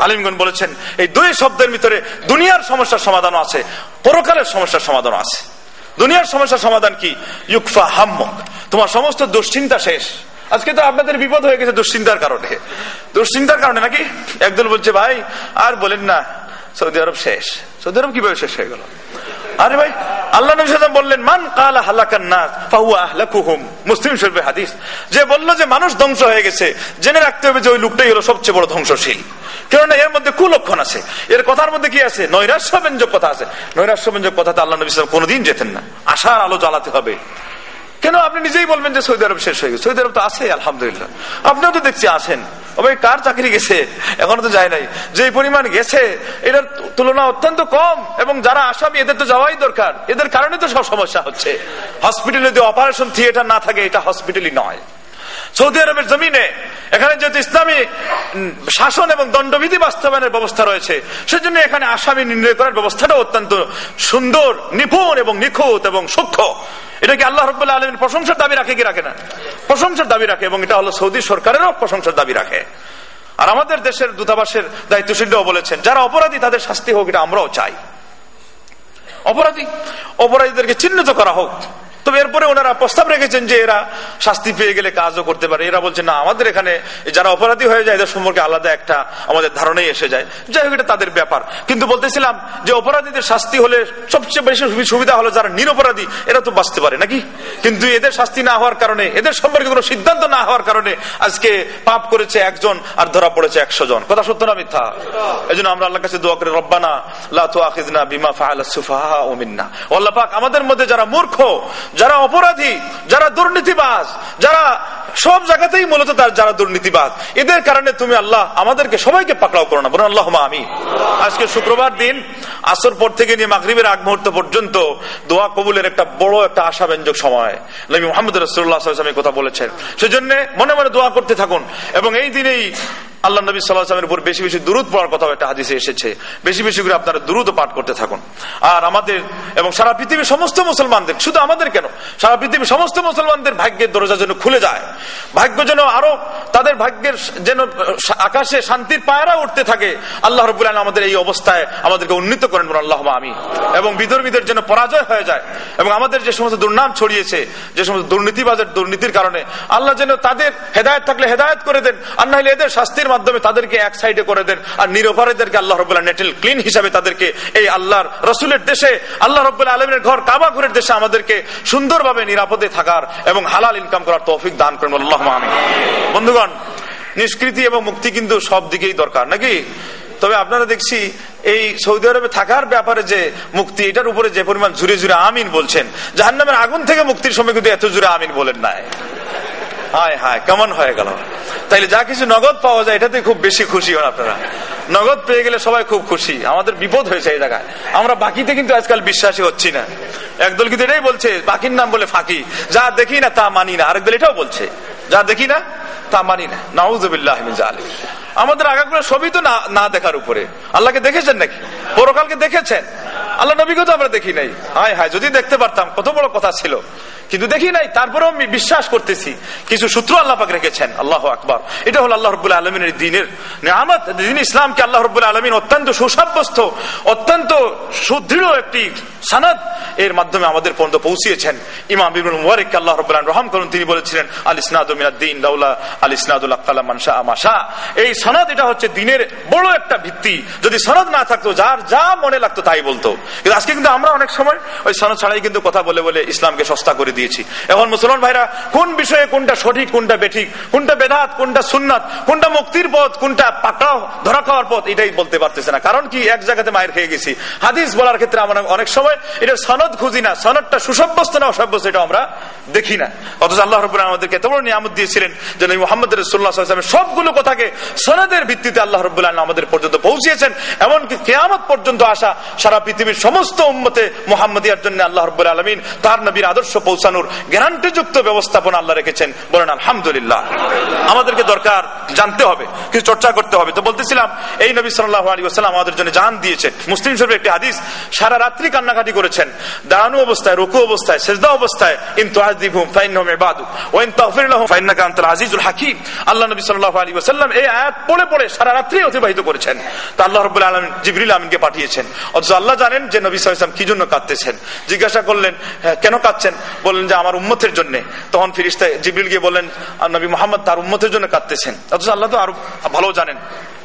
আলিমগণ বলেছেন এই দুই শব্দের ভিতরে দুনিয়ার সমস্যার সমাধানও আছে, পরকালের সমস্যার সমাধানও আছে। দুনিয়ার সমস্যার সমাধান কি? ইউকফা হাম্মুক, তোমার সমস্ত দুশ্চিন্তা শেষ। আজকে তো আপনাদের বিপদ হয়ে গেছে দুশ্চিন্তার কারণে, দুশ্চিন্তার কারণে নাকি? একদল বলছে ভাই আর বলেন না, সৌদি আরব শেষ। সৌদি আরব কিভাবে শেষ হয়ে গেল? আরে ভাই, আল্লাহ নবী সাল্লাল্লাহু আলাইহি ওয়াসাল্লাম বললেন মান কালা হালাকান নাস ফাহুয়া আহলাকুহুম, মুসলিম শরীফের হাদিস। যে বলল যে মানুষ ধ্বংস হয়ে গেছে, জেনে রাখতে হবে যে ওই লোকটাই হলো সবচেয়ে বড় ধ্বংসশীল। কেননা এর মধ্যে কুলক্ষণ আছে, এর কথার মধ্যে কি আছে? নৈরাশ্যব্যঞ্জক কথা আছে। নৈরাশ্যব্যঞ্জক কথাতে আল্লাহ নবী সাল্লাল্লাহু আলাইহি ওয়াসাল্লাম কোনোদিন যেতেন না। আশার আলো জ্বালাতে হবে। কেন আপনি নিজেই বলবেন যে সৌদি আরব শেষ হয়ে গেছে? সৌদি আরব তো আছে আলহামদুলিল্লাহ, আপনিও তো দেখছি আছেন। ভাই কার চাকরি গেছে? এখনো তো যায় নাই। যে পরিমাণ গেছে এটার তুলনা অত্যন্ত কম, এবং যারা আসামি এদের তো যাওয়াই দরকার। এদের কারণে তো সব সমস্যা হচ্ছে। হসপিটালে যদি অপারেশন থিয়েটার না থাকে, এটা হসপিটালই নয়। সৌদি আরবের জমিনে এখানে যেহেতু ইসলামী শাসন এবং দণ্ডবিধি বাস্তবায়নের ব্যবস্থা রয়েছে, সেজন্য এখানে আসামি নির্ণয় করার ব্যবস্থাটা অত্যন্ত সুন্দর, নিপুণ এবং নিখুঁত এবং সূক্ষ্ম। এটা কি আল্লাহ রাব্বুল আলামিন প্রশংসার দাবি রাখে কি রাখে না? প্রশংসার দাবি রাখে, এবং এটা হলো সৌদি সরকারেরও প্রশংসার দাবি রাখে। আর আমাদের দেশের দূতাবাসের দায়িত্বশীলরাও বলেছেন যারা অপরাধী তাদের শাস্তি হোক, এটা আমরাও চাই। অপরাধীদেরকে চিহ্নিত করা হোক। তবে এরপরে ওনারা প্রস্তাব রেখেছেন যে এরা শাস্তি পেয়ে গেলে কাজও করতে পারে। এরা বলছেন না, আমাদের এখানে যারা অপরাধী হয়ে যায় এদের সম্পর্কে আলাদা একটা আমাদের ধারণাই এসে যায়। যাই হোক, এটা তাদের ব্যাপার। কিন্তু বলতেছিলাম যে অপরাধীদের শাস্তি হলে সবচেয়ে বেশি সুবিধা হলো যারা নিরপরাধী, এরা তো বাঁচতে পারে নাকি? কিন্তু এদের শাস্তি না হওয়ার কারণে, এদের সম্পর্কে কোনো সিদ্ধান্ত না হওয়ার কারণে আজকে পাপ করেছে একজন আর ধরা পড়েছে 100 জন। কথা সত্য না মিথ্যা? এজন্য আমরা আল্লাহর কাছে দোয়া করি, রব্বানা লা তুআখিযনা বিমা ফাআলাস সুফাহাউ মিন্না। আল্লাহ পাক আমাদের মধ্যে যারা মূর্খ, যারা অপরাধী, যারা দুর্নীতিবাজ, যারা সব জায়গাতেই মূলত যারা দুর্নীতিবাজ, এদের কারণে তুমি আল্লাহ আমাদেরকে সবাইকে পাকড়াও করো না। বলুন আল্লাহুম্মা আমিন। আজকে শুক্রবার দিন আসর পর থেকে নিয়ে মাগরিবের আগ মুহূর্ত পর্যন্ত দোয়া কবুলের একটা বড় একটা আশাব্যঞ্জক সময়। নবী মুহাম্মদ রাসূলুল্লাহ সাল্লাল্লাহু আলাইহি ওয়াসাল্লাম কথা বলেছেন, সেজন্য মনে মনে দোয়া করতে থাকুন। এবং এই দিনেই আল্লাহ নবী সাল্লাল্লাহু আলাইহি ওয়াসাল্লামের উপর বেশি বেশি দুরূদ পড়ার কথা একটা হাদিসে এসেছে। বেশি বেশি করে আপনারা দুরূদ পাঠ করতে থাকুন। আর আমাদের এবং সারা পৃথিবীর সমস্ত মুসলমানদের, শুধু আমাদের কেন, সারা পৃথিবীর সমস্ত মুসলমানদের ভাগ্যের দরজা যেন খুলে যায়, ভাগ্য যেন আরো তাদের ভাগ্যের যেন আকাশে শান্তির পায়রা উঠতে থাকে। আল্লাহ রাব্বুল আলামিন আমাদের এই অবস্থায় আমাদেরকে উন্নীত করেন, বলুন আল্লাহুম্মা আমিন। এবং বিধর্মীদের যেন পরাজয় হয়ে যায়, এবং আমাদের যে সমস্ত দুর্নাম ছড়িয়েছে, যে সমস্ত দুর্নীতিবাজের দুর্নীতির কারণে, আল্লাহ যেন তাদের হেদায়েত থাকলে হেদায়েত করে দেন, আর না হলে এদের শাস্তির মাধ্যমে তাদেরকে এক সাইডে করে দেন। আর নিরপরাধীদেরকে আল্লাহ রাব্বুল আলামিন নেটেল ক্লিন হিসাবে তাদেরকে এই আল্লাহর রাসূলের দেশে, আল্লাহ রাব্বুল আলামিনের ঘর কাবা ঘরের দেশে আমাদেরকে সুন্দরভাবে নিরাপদে থাকার এবং হালাল ইনকাম করার তৌফিক দান করেন, আল্লাহুম্মা আমিন। বন্ধুগণ, নিষ্কৃতি এবং মুক্তি কিন্তু সব দিকেই দরকার নাকি? তবে আপনারা দেখছি এই সৌদি আরবে থাকার ব্যাপারে যে মুক্তি, এটার উপরে যে পরিমাণ জুড়ে জুড়ে আমিন বলছেন, জাহান্নামের আগুন থেকে মুক্তির সময় কিন্তু এত জুড়ে আমিন বলেন নাই। হায় হায়, কেমন হয়ে গেল। তাইলে যা কিছু নগদ পাওয়া যায় এটাতে খুব বেশি খুশি হন আপনারা। নগদ পেয়ে গেলে সবাই খুব খুশি। আমাদের বিপদ হয়েছে এই জায়গায়, আমরা বাকিতে কিন্তু আজকাল বিশ্বাসী হচ্ছি না। একদল কিন্তু এটাই বলছে, বাকির নাম বলে ফাঁকি, যা দেখি না তা মানি না। আরেকদল এটাও বলছে, যা দেখি না তা মানি না। নাউযুবিল্লাহি মিন যালিক। আমাদের আগাগুলো সবই তো না দেখার উপরে। আল্লাহকে দেখেছেন নাকি? পরকালকে দেখেছেন? আল্লাহ নবীকে তো আমরা দেখি নাই। হায় হায়, যদি দেখতে পারতাম কত বড় কথা ছিল, কিন্তু দেখি নাই। তারপরেও আমি বিশ্বাস করতেছি কিছু সূত্র আল্লাহ পাক রেখেছেন। আল্লাহু আকবার। এটা হলো আল্লাহ রাব্বুল আলামিনের দ্বীনের নিয়ামত। দ্বীন ইসলামকে আল্লাহ রাব্বুল আলামিন অত্যন্ত সুসাব্যস্ত, অত্যন্ত সুদৃঢ় একটি সনদ এর মাধ্যমে আমাদের পর্যন্ত পৌঁছিয়েছেন। ইমাম ইবনে মুবারককে আল্লাহ রাব্বুল আলামিন রহম করুন, তিনি বলেছিলেন আল ইসনাদু মিনাদ দ্বীন লাউলা আল ইসনাদু লাকালা মান শাআ মা শাআ। এই সনদ, এটা হচ্ছে দ্বীনের বড় একটা ভিত্তি। যদি সনদ না থাকতো, যার যা মনে লাগতো তাই বলতো। কিন্তু আজকে কিন্তু আমরা অনেক সময় ওই সনদ ছাড়াই কিন্তু কথা বলে বলে ইসলামকে সস্তা করে দিয়েছি। এখন মুসলমান ভাইরা কোন বিষয়ে কোনটা সঠিক, কোনটা বেঠিক, কোনটা বেদাত, কোনটা সুন্নাত, কোনটা মুক্তির পথ, কোনটা পাকড়াও ধরা খাওয়ার পথ, এটাই বলতে পারতেছে না। কারণ কি? এক জায়গাতে মায়ের খেয়ে গেছি। হাদিস বলার ক্ষেত্রে আমরা অনেক সময় এটা সনদ খুঁজি না, সনদটা সুসাব্যস্ত না অসাব্যস্ত এটা আমরা দেখি না। অথচ আল্লাহ রাব্বুল আলামিন আমাদেরকে এত বড় নিয়ামত দিয়েছিলেন যে নবী মুহাম্মদ রাসূলুল্লাহ সাল্লাল্লাহু আলাইহি ওয়াসাল্লামের সবগুলো কথাকে সনদের ভিত্তিতে আল্লাহ রাব্বুল আলামিন আমাদের পর্যন্ত পৌঁছিয়েছেন। এমনকি কিয়ামত পর্যন্ত আসা সারা পৃথিবীর সমস্ত উম্মতে মুহাম্মাদিয়ার জন্য আল্লাহ রাব্বুল আলামিন তার নবীর আদর্শ পৌঁছানোর পৌঁছানোর গ্যারান্টিযুক্ত ব্যবস্থাপনা আল্লাহ রেখেছেন। বলেন আলহামদুলিল্লাহ। আমাদেরকে দরকার জানতে হবে, কিছু চর্চা করতে হবে। তো বলতেছিলাম এই নবী সাল্লাল্লাহু আলাইহি ওয়াসাল্লাম আমাদের জন্য জান দিয়েছেন। মুসলিম শরীফের একটি হাদিস, সারা রাত্রি কান্নাকাটি করেছেন, দাঁড়ানো অবস্থায়, রুকু অবস্থায়, সিজদা অবস্থায়, ইন তুআযিবহুম ফাইন্নাহুম ইবাদুক ওয়া ইন তাগফির লাহুম ফাইন্নাকা আনতাল আজিজুল হাকীম। আল্লাহ নবী সাল্লাল্লাহু আলাইহি ওয়াসাল্লাম এই আয়াত পড়ে পড়ে সারা রাত্রি অতিবাহিত করেছেন। তা আল্লাহ রাব্বুল আলামিন জিবরিল আমিনকে পাঠিয়েছেন, অথচ আল্লাহ জানেন যে নবী সাল্লাল্লাহু আলাইহি ওয়াসাল্লাম কি জন্য কাঁদতেছেন। জিজ্ঞাসা করলেন কেন কাঁদছেন, বললেন যে আমার উম্মতের জন্য। তখন ফেরেশতা জিবরিল গিয়ে বললেন নবী মুহাম্মদ তার উম্মতের জন্য কাঁদতেছেন। অথচ আল্লাহ তো আরো ভালো জানেন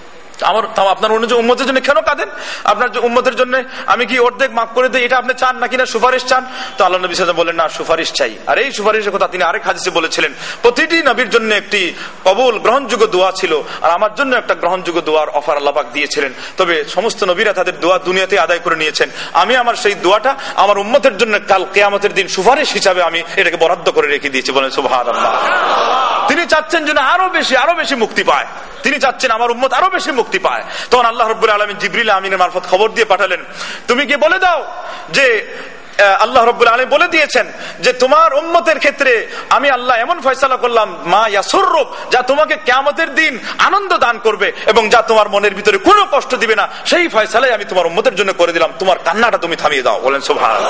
আপনার উম্মতের জন্য কেন কাঁদেন, আপনার উম্মতের জন্য আমি কি অর্ধেক মাফ করে দিই, এটা আপনি চান নাকি না সুপারিশ চান? তো আল্লাহ নবী সাল্লাল্লাহু আলাইহি ওয়াসাল্লাম বললেন না, সুপারিশ চাই। আর এই সুপারিশের কথা তিনি আরেক হাদিসে বলেছিলেন, প্রতিটি নবীর জন্য একটি কবুল গ্রহণযোগ্য দোয়া ছিল, আর আমার জন্য একটা গ্রহণযোগ্য দোয়ার অফার আল্লাহ পাক দিয়েছিলেন। তবে সমস্ত নবীরা তাদের দোয়া দুনিয়াতে আদায় করে নিয়েছেন, আমি আমার সেই দোয়াটা আমার উম্মতের জন্য কাল কিয়ামতের দিন সুপারিশ হিসাবে আমি এটাকে বরাদ্দ করে রেখে দিয়েছি। বলেন সুবহানাল্লাহ। তিনি চাচ্ছেন যেন আরো বেশি মুক্তি পায়, তিনি চাচ্ছেন আমার উম্মত আরো বেশি মুক্তি পায়। তখন আল্লাহ রাব্বুল আলামিন জিবরিল আমিনের মারফত খবর দিয়ে পাঠালেন, তুমি কি বলে দাও যে আল্লাহ রাব্বুল আলামিন বলে দিয়েছেন যে তোমার উম্মতের ক্ষেত্রে আমি আল্লাহ এমন ফয়সালা করলাম মা ইয়াসুররুক, যা তোমাকে কিয়ামতের দিন আনন্দ দান করবে এবং যা তোমার মনের ভিতরে কোনো কষ্ট দিবে না, সেই ফয়সালাই আমি তোমার উম্মতের জন্য করে দিলাম, তোমার কান্নাটা তুমি থামিয়ে দাও। বলেন সুবহানাল্লাহ।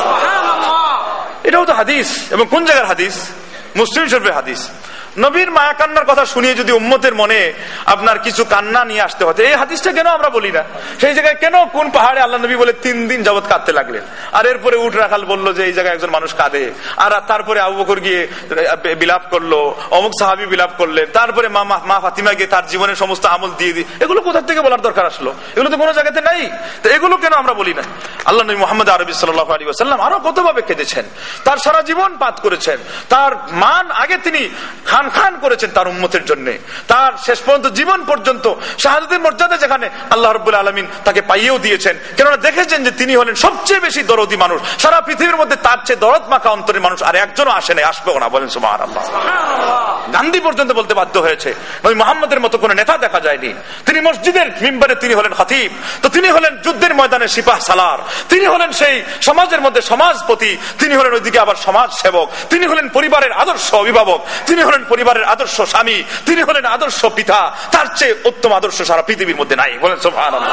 এটাও তো হাদিস, এবং কোন জায়গার হাদিস? মুসলিম শরীফের হাদিস। নবীর মায়া কান্নার কথা শুনিয়ে যদি উম্মতের মনে আপনার কিছু কান্না নিয়ে আসতে হতো, এই হাদিসটা কেন আমরা বলি না? সেই জায়গায় কেন কোন পাহাড়ে আল্লাহ নবী বলে 3 দিন যাবত কাঁদতে লাগলেন, আর এরপরে উট রাখাল বললো যে এই জায়গায় একজন মানুষ কাঁদে, আর তারপরে আবু বকর গিয়ে বিলাপ করলো, অমুক সাহাবী বিলাপ করলেন, তারপরে মা ফাতিমা গিয়ে তার জীবনের সমস্ত আমল দিয়ে দিই, এগুলো কোথা থেকে বলার দরকার আসলো? এগুলো তো কোনো জায়গাতে নাই। তো এগুলো কেন আমরা বলি না? আল্লাহ নবী মুহাম্মদ আরবি সাল্লাল্লাহু আলাইহি ওয়াসাল্লাম আরো কতভাবে কেঁদেছেন, তার সারা জীবন পাত করেছেন, তার মান আগে তিনি খান করেছেন তার উম্মতের জন্য, তার শেষ পর্যন্ত জীবন পর্যন্ত শাহাদাতের মর্যাদা যেখানে আল্লাহ রাব্বুল আলামিন তাকে পাইয়েও দিয়েছেন, কেননা দেখেছেন যে তিনি হলেন সবচেয়ে বেশি দরদি মানুষ, সারা পৃথিবীর মধ্যে তার চেয়ে দরদ মাখা অন্তরের মানুষ আর একজনও আসে নাই, আসবেও না। বলেন সুবহানাল্লাহ। গান্ধী পর্যন্ত বলতে বাধ্য হয়েছে নবী মুহাম্মদের মতো কোনো নেতা দেখা যায়নি। তিনি মসজিদের মিম্বরে তিনি হলেন খতিব, তো তিনি হলেন যুদ্ধের ময়দানে সিপাহ সালার, তিনি হলেন সেই সমাজের মধ্যে সমাজপতি, তিনি হলেন ওইদিকে আবার সমাজ সেবক, তিনি হলেন পরিবারের আদর্শ অভিভাবক, তিনি হলেন পরিবারের আদর্শ স্বামী, তিনি হলেন আদর্শ পিতা। তার চেয়ে উত্তম আদর্শ সারা পৃথিবীর মধ্যে নাই। বলেন সুবহানাল্লাহ।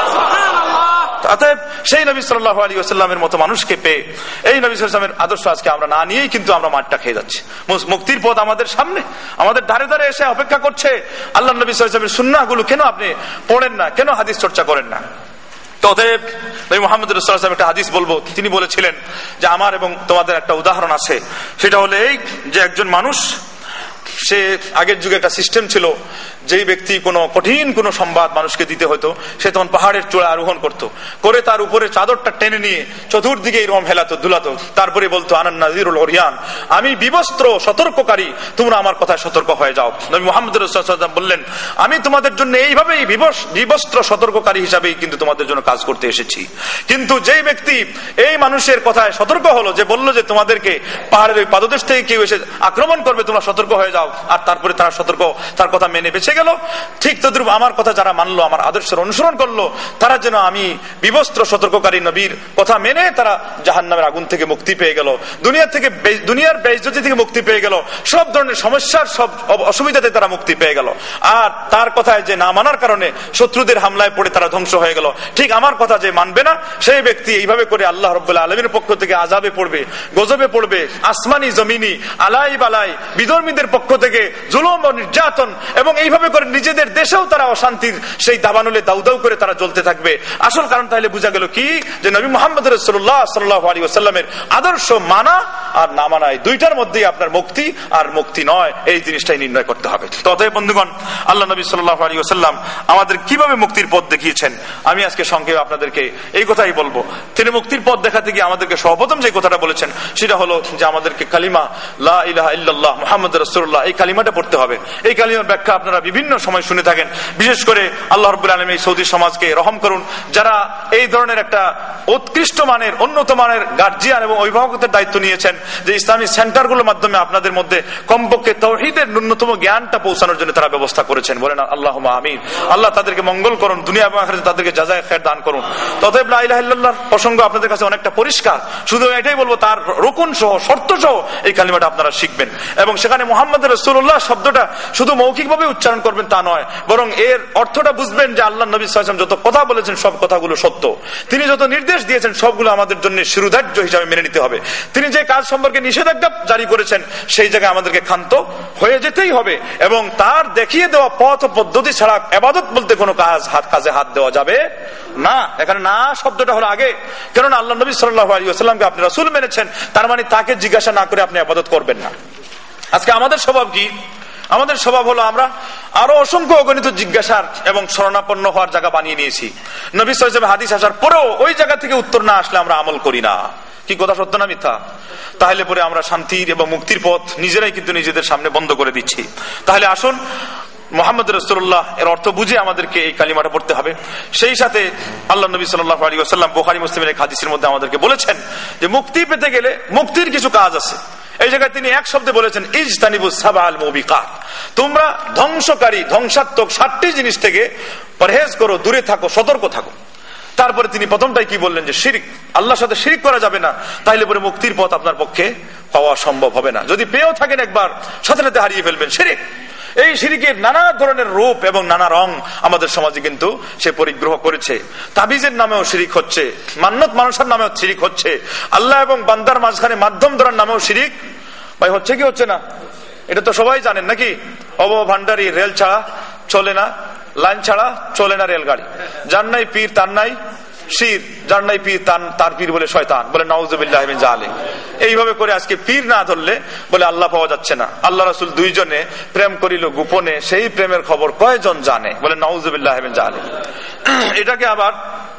অতএব সেই নবী সাল্লাল্লাহু আলাইহি ওয়াসাল্লামের মতো মানুষকে পেয়ে এই নবী সাল্লাল্লাহু আলাইহি ওয়াসাল্লামের আদর্শ আজকে আমরা না নিয়েই কিন্তু আমরা মাঠটা খেয়ে যাচ্ছি। মুক্তির পথ আমাদের সামনে, আমাদের ধারে ধারে এসে অপেক্ষা করছে। আল্লাহ নবী সাল্লাল্লাহু আলাইহি ওয়াসাল্লামের সুন্নাহগুলো কেন আপনি পড়েন না, কেন হাদিস চর্চা করেন না? অতএব নবী মুহাম্মদ রাসূলুল্লাহ সাল্লাল্লাহু আলাইহি ওয়াসাল্লাম একটা হাদিস বলবো, তিনি বলেছিলেন যে আমার এবং তোমাদের একটা উদাহরণ আছে, সেটা হলো এই যে একজন মানুষ, সে আগের যুগে একটা সিস্টেম ছিল, যেই ব্যক্তি কোনো কঠিন কোনো সংবাদ মানুষকে দিতে হতো, সে তখন পাহাড়ের চূড়া আরোহণ করতো, করে তার উপরে চাদরটা টেনে নিয়ে চতুর্দিকে এরকম হেলাতো দুলাতো, তারপরে বলতো আনান নাযিরুল উরয়ান, আমি বিবস্ত্র সতর্ককারী, তোমরা আমার কথায় সতর্ক হয়ে যাও। নবী মুহাম্মদ রাসূলুল্লাহ সাল্লাল্লাহু আলাইহি ওয়াসাল্লাম বললেন, আমি তোমাদের জন্য এইভাবেই বিবস্ত্র সতর্ককারী হিসাবেই কিন্তু তোমাদের জন্য কাজ করতে এসেছি। কিন্তু যেই ব্যক্তি এই মানুষের কথায় সতর্ক হলো, যে বললো যে তোমাদেরকে পাহাড়ের ওই পাদদেশ থেকে কেউ এসে আক্রমণ করবে, তোমরা সতর্ক হয়ে যাও, আর তারপরে তারা সতর্ক, তার কথা মেনে বেঁচে গেল, ঠিক তদ্রুপ আমার কথা যারা মানলো, আমার আদর্শের অনুসরণ করলো, তারা যেন আমি বিবস্ত্র সতর্ককারী নবীর কথা মেনে তারা জাহান্নামের আগুন থেকে মুক্তি পেয়ে গেল, দুনিয়ার বেইজ্জতি থেকে মুক্তি পেয়ে গেল, সব ধরনের সমস্যার সব অসুবিধাতে তারা মুক্তি পেয়ে গেল। আর তার কথায় যে না মানার কারণে শত্রুদের হামলায় পড়ে তারা ধ্বংস হয়ে গেল, ঠিক আমার কথা যে মানবে না, সেই ব্যক্তি এইভাবে করে আল্লাহ রাব্বুল আলামিনের পক্ষ থেকে আযাবে পড়বে, গজবে পড়বে, আসমানি জমিনি আলাই বালাই বিধর্মীদের পক্ষ থেকে জুলুম ও নির্যাতন, এবং এইভাবে করে নিজেদের দেশেও তারা অশান্তির সেই দাবানলে দাউ দাউ করে তারা জ্বলতে থাকবে। আসল কারণ তাহলে বোঝা গেল কি, যে নবী মুহাম্মদ রাসূলুল্লাহ সাল্লাল্লাহু আলাইহি ওয়াসাল্লামের আদর্শ মানা আর না মানা, এই দুইটার মধ্যেই আপনার মুক্তি আর মুক্তি নয়, এই জিনিসটাই নির্ণয় করতে হবে। ততএব বন্ধুগণ, আল্লাহ নবী সাল্লাল্লাহু আলাইহি ওয়াসাল্লাম আমাদের কিভাবে মুক্তির পথ দেখিয়েছেন, আমি আজকে সংক্ষেপে আপনাদেরকে এই কথাই বলবো। তিনি মুক্তির পথ দেখাতে গিয়ে আমাদেরকে সর্বপ্রথম যে কথাটা বলেছেন, সেটা হলো যে আমাদেরকে কালিমা লা ইলাহা ইল্লাল্লাহ মুহাম্মাদুর রাসূলুল্লাহ, এই কালিমাটা পড়তে হবে। এই কালিমার ব্যাখ্যা আপনারা বিভিন্ন সময় শুনে থাকেন। বিশেষ করে আল্লাহ রাব্বুল আলামিন এই সৌদি সমাজকে রহম করুন, যারা এই ধরনের একটা উৎকৃষ্ট মানের, উন্নত মানের গার্জিয়ান এবং অভিভাবকদের দায়িত্ব নিয়েছেন, যে ইসলামী সেন্টারগুলোর মাধ্যমে আপনাদের মধ্যে কমপক্ষে তাওহীদের ন্যূনতম জ্ঞানটা পৌঁছানোর জন্য তারা ব্যবস্থা করেছেন। বলেন আল্লাহুম্মা আমিন। আল্লাহ তাদেরকে মঙ্গল করুন, দুনিয়া এবং আখিরাতে তাদেরকে জাযায়ে খায়র দান করুন। ততএব লা ইলাহা ইল্লাল্লাহর প্রসঙ্গ আপনাদের কাছে অনেকটা পরিষ্কার। শুধু এটাই বলবো, তার রুকুন সহ, শর্ত সহ এই কালিমাটা আপনারা শিখবেন এবং সেখানে মুহাম্মদ রাসূলুল্লাহ শব্দটা শুধু মৌখিকভাবে উচ্চারণ করবেন তা নয়, বরং এর অর্থটা বুঝবেন যে আল্লাহ নবী সাল্লাল্লাহু আলাইহি ওয়াসাল্লাম যত কথা বলেছেন সব কথাগুলো সত্য, তিনি যত নির্দেশ দিয়েছেন সবগুলো আমাদের জন্য শিরোধার্য হিসাবে মেনে নিতে হবে, তিনি যে কাজ সম্পর্কে নিষেধাজ্ঞা জারি করেছেন সেই জায়গায় আমাদেরকে ক্ষান্ত হয়ে যেতেই হবে এবং তার দেখিয়ে দেওয়া পথ ও পদ্ধতি ছাড়া ইবাদত বলতে কোনো কাজে হাত দেওয়া যাবে না। এখানে না শব্দটা হলো আগে, কেননা আল্লাহ নবী সাল্লাল্লাহু আলাইহি ওয়াসাল্লামকে আপনি রাসূল মেনেছেন, তার মানে তাকে জিজ্ঞাসা না করে আপনি ইবাদত করবেন না। আজকে আমাদের স্বভাব কি? আমাদের স্বভাব হলো আমরা আরো অসংখ্য অগণিত জিজ্ঞাসার এবং শরণাপন্ন হওয়ার জায়গা বানিয়ে নিয়েছি। নবী সাল্লাল্লাহু আলাইহি ওয়াসাল্লাম হাদিস আসার পরেও ওই জায়গা থেকে উত্তর না আসলে আমরা আমল করি না। কি কথা সত্য না মিথ্যা? তাহলে পরে আমরা শান্তির এবং মুক্তির পথ নিজেরাই কিন্তু নিজেদের সামনে বন্ধ করে দিচ্ছি। তাহলে আসুন মুহাম্মদ রাসূলুল্লাহ এর অর্থ বুঝে আমাদেরকে এই কালিমাটা পড়তে হবে। সেই সাথে আল্লাহ নবী সাল্লাল্লাহু আলাইহি ওয়াসাল্লাম বুখারী মুসলিমের এক হাদিসের মধ্যে আমাদেরকে বলেছেন যে মুক্তি পেতে গেলে মুক্তির কিছু কাজ আছে। এই জায়গায় তিনি এক শব্দে বলেছেন ইজতানিবুস সাবআল মুবিকাত, তোমরা ধ্বংসকারী ধ্বংসাত্মক 7টি জিনিস থেকে পরহেজ করো, দূরে থাকো, সতর্ক থাকো। তারপরে তিনি প্রথমটাই কি বললেন যে শিরক, আল্লাহর সাথে শিরক করা যাবে না, তাইলে পরে মুক্তির পথ আপনার পক্ষে পাওয়া সম্ভব হবে না। যদি পেয়েও থাকেন একবার, সাথে সাথে হারিয়ে ফেলবেন শিরক। এই শিরকের নানা ধরনের রূপ এবং নানা রং আমাদের সমাজে কিন্তু সে পরিগ্রহ করেছে। তাবিজের নামেও শিরিক হচ্ছে, মান্নত মানুষের নামেও শিরিক হচ্ছে, আল্লাহ এবং বান্দার মাঝখানে মাধ্যম ধরার নামেও শিরিক ভাই হচ্ছে কি হচ্ছে না? এটা তো সবাই জানেন নাকি? ভান্ডারি রেল ছাড়া চলে না, লাইন ছাড়া চলে না রেলগাড়ি, যার নাই পীর তার নাই শির, যার নাই পীর তার পীর বলে শয়তান, বলে নাউযুবিল্লাহি মিন যালিক। এইভাবে করে আজকে পীর না ধরলে বলে আল্লাহ পাওয়া যাচ্ছে না। আল্লাহ রাসূল দুইজনে প্রেম করিল গোপনে, সেই প্রেমের খবর কয়জন জানে, বলে নাউযুবিল্লাহি মিন যালিক। এটাকে আবার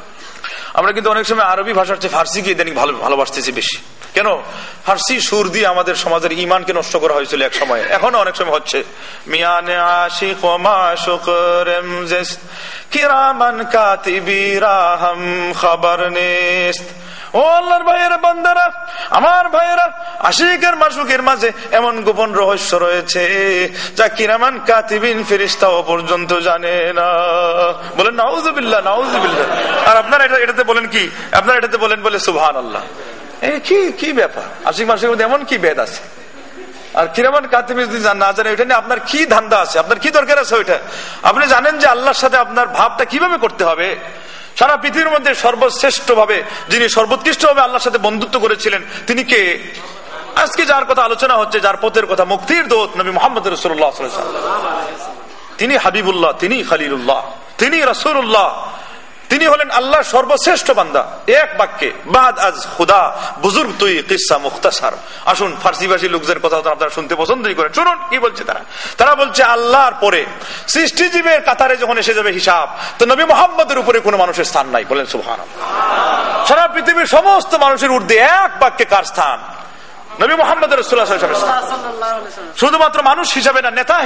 আমরা কিন্তু অনেক সময় আরবি ভাষার চেয়ে ফার্সিকে ইদানিং ভালোবাসতেছি বেশি। কেন? ফার্সি সুর দিয়ে আমাদের সমাজের ইমানকে নষ্ট করা হয়েছিল এক সময়, এখনো অনেক সময় হচ্ছে। মিয়ানে আশিক ওয়া মাশুক রমজেস কিরামান কাতিবিরা হাম খবর নেস্ত। ও আল্লাহর ভাইয়েরা, বান্দারা, আমার ভাইয়েরা, আশিকের মাশুকের মাঝে এমন গোপন রহস্য রয়েছে যা কিরামান কাতিবিন ফেরেশতাও পর্যন্ত জানে না। বলেন নাউযুবিল্লাহ, নাউযুবিল্লাহ। আর আপনারা এটাতে বলেন কি? আপনারা এটাতে বলেন বলে সুবহানাল্লাহ। কি ব্যাপার? আশিক মাশুকের মধ্যে এমন কি ভেদ আছে? আর কিরামান কাতিবিন যদি না জানে, ওইটা নিয়ে আপনার কি ধান্দা আছে? আপনার কি দরকার আছে ওইটা? আপনি জানেন যে আল্লাহর সাথে আপনার ভাবটা কিভাবে করতে হবে। সারা পৃথিবীর মধ্যে সর্বশ্রেষ্ঠ ভাবে, যিনি সর্বোৎকৃষ্ট ভাবে আল্লাহর সাথে বন্ধুত্ব করেছিলেন, তিনি কে? আজকে যার কথা আলোচনা হচ্ছে, যার পথের কথা, মুক্তির দূত নবী মুহাম্মদ রাসূলুল্লাহ সাল্লাল্লাহু আলাইহি ওয়াসাল্লাম। তিনি হাবিবুল্লাহ, তিনি খলিলুল্লাহ, তিনি রাসূলুল্লাহ, তিনি হলেন আল্লাহর সর্বশ্রেষ্ঠ বান্দা। এক বাক্যে বাদ আজ খুদা বুজুর্গ তুই কিসসা মুখতাসার। আসুন ফার্সি ভাষী লোকদের কথা আপনারা শুনতে পছন্দই করেন, শুনুন কি বলছে তারা। তারা বলছে আল্লাহর পরে সৃষ্টিজীবের কাতারে যখন এসে যাবে হিসাব, তো নবী মুহাম্মদের উপরে কোনো মানুষের স্থান নাই। বলেন সুবহানাল্লাহ। সারা পৃথিবীর সমস্ত মানুষের ঊর্ধ্বে এক বাক্যে কার স্থান? নবী মুহাম্মদ রাসূলুল্লাহ সাল্লাল্লাহু আলাইহি ওয়াসাল্লাম। শুধুমাত্র মানুষ হিসাবে না, নেতা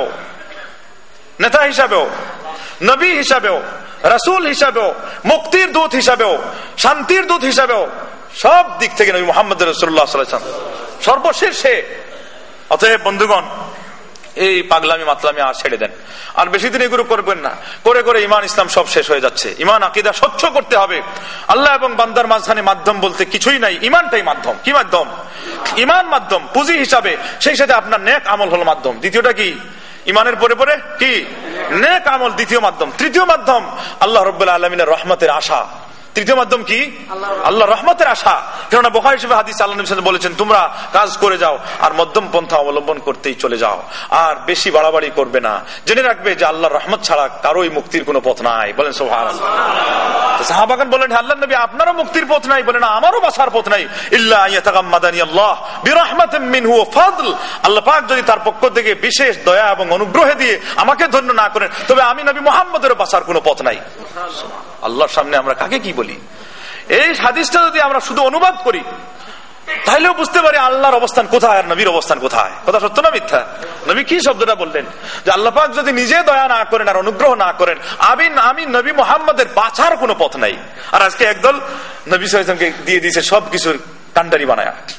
হিসাবেও, নবী হিসাবেও, রাসূল হিসাবেও, মুক্তির দূত হিসাবেও, শান্তির দূত হিসাবেও, সব দিক থেকে নবী মুহাম্মদ রাসূলুল্লাহ সাল্লাল্লাহু আলাইহি ওয়াসাল্লাম সর্বশেষে। অতএব বন্ধুগণ, এই পাগলামি মাতলামি আর ছেড়ে দেন, আর বেশি দিন এগুলো করবেন না। করে করে ইমান ইসলাম সব শেষ হয়ে যাচ্ছে। ইমান আকীদা স্বচ্ছ করতে হবে। আল্লাহ এবং বান্দার মাঝখানে মাধ্যম বলতে কিছুই নাই, ইমানটাই মাধ্যম। কি মাধ্যম? ইমান মাধ্যম, পুঁজি হিসাবে। সেই সাথে আপনার নেক আমল হলো মাধ্যম। দ্বিতীয়টা কি? ইমানের পরে পরে কি? নেক আমল দ্বিতীয় মাধ্যম। তৃতীয় মাধ্যম আল্লাহ রাব্বুল আলামিনের রহমতের আশা। তৃতীয় মাধ্যম কি? আল্লাহ রহমতের আশা। কেননা বুখারী শরীফে হাদিস আল্লাহ নবী সাল্লাল্লাহু আলাইহি ওয়াসাল্লাম বলেছেন, তোমরা কাজ করে যাও আর মধ্যম পন্থা অবলম্বন করতেই চলে যাও, আর বেশি বাড়াবাড়ি করবে না। জেনে রাখবে যে আল্লাহর রহমত ছাড়া কারোই মুক্তির কোনো পথ নাই। বলেন সুবহানাল্লাহ। সাহাবাগণ বলেন, আল্লাহর নবী আপনারও মুক্তির পথ নাই? বলেন আমারও বাঁচার পথ নাই। ইল্লা আইয়াতাগাম্মাদানি আল্লাহ বিরহমাতিন মিনহু ওয়া ফাদল। আল্লাহ পাক যদি তার পক্ষ থেকে বিশেষ দয়া এবং অনুগ্রহে দিয়ে আমাকে ধন্য না করেন, তবে আমি নবী মুহাম্মদেরও বাঁচার কোনো পথ নাই। আল্লাহর সামনে আমরা কাকে কি বলি? এই হাদিসটা যদি আমরা শুধু অনুবাদ করি, তাহলেও বুঝতে পারি আল্লাহর অবস্থান কোথায় আর নবীর অবস্থান কোথায়। কথা সত্য না মিথ্যা? নবী কি শব্দটা বললেন? যে আল্লাহ পাক যদি নিজে দয়া না করেন আর অনুগ্রহ না করেন, আমি নবী মুহাম্মদের বাঁচার কোনো পথ নাই। আর আজকে একদল নবী সাল্লাল্লাহু আলাইহি ওয়াসাল্লামকে দিয়ে দিয়েছে সবকিছুর কান্ডারি বানায়া।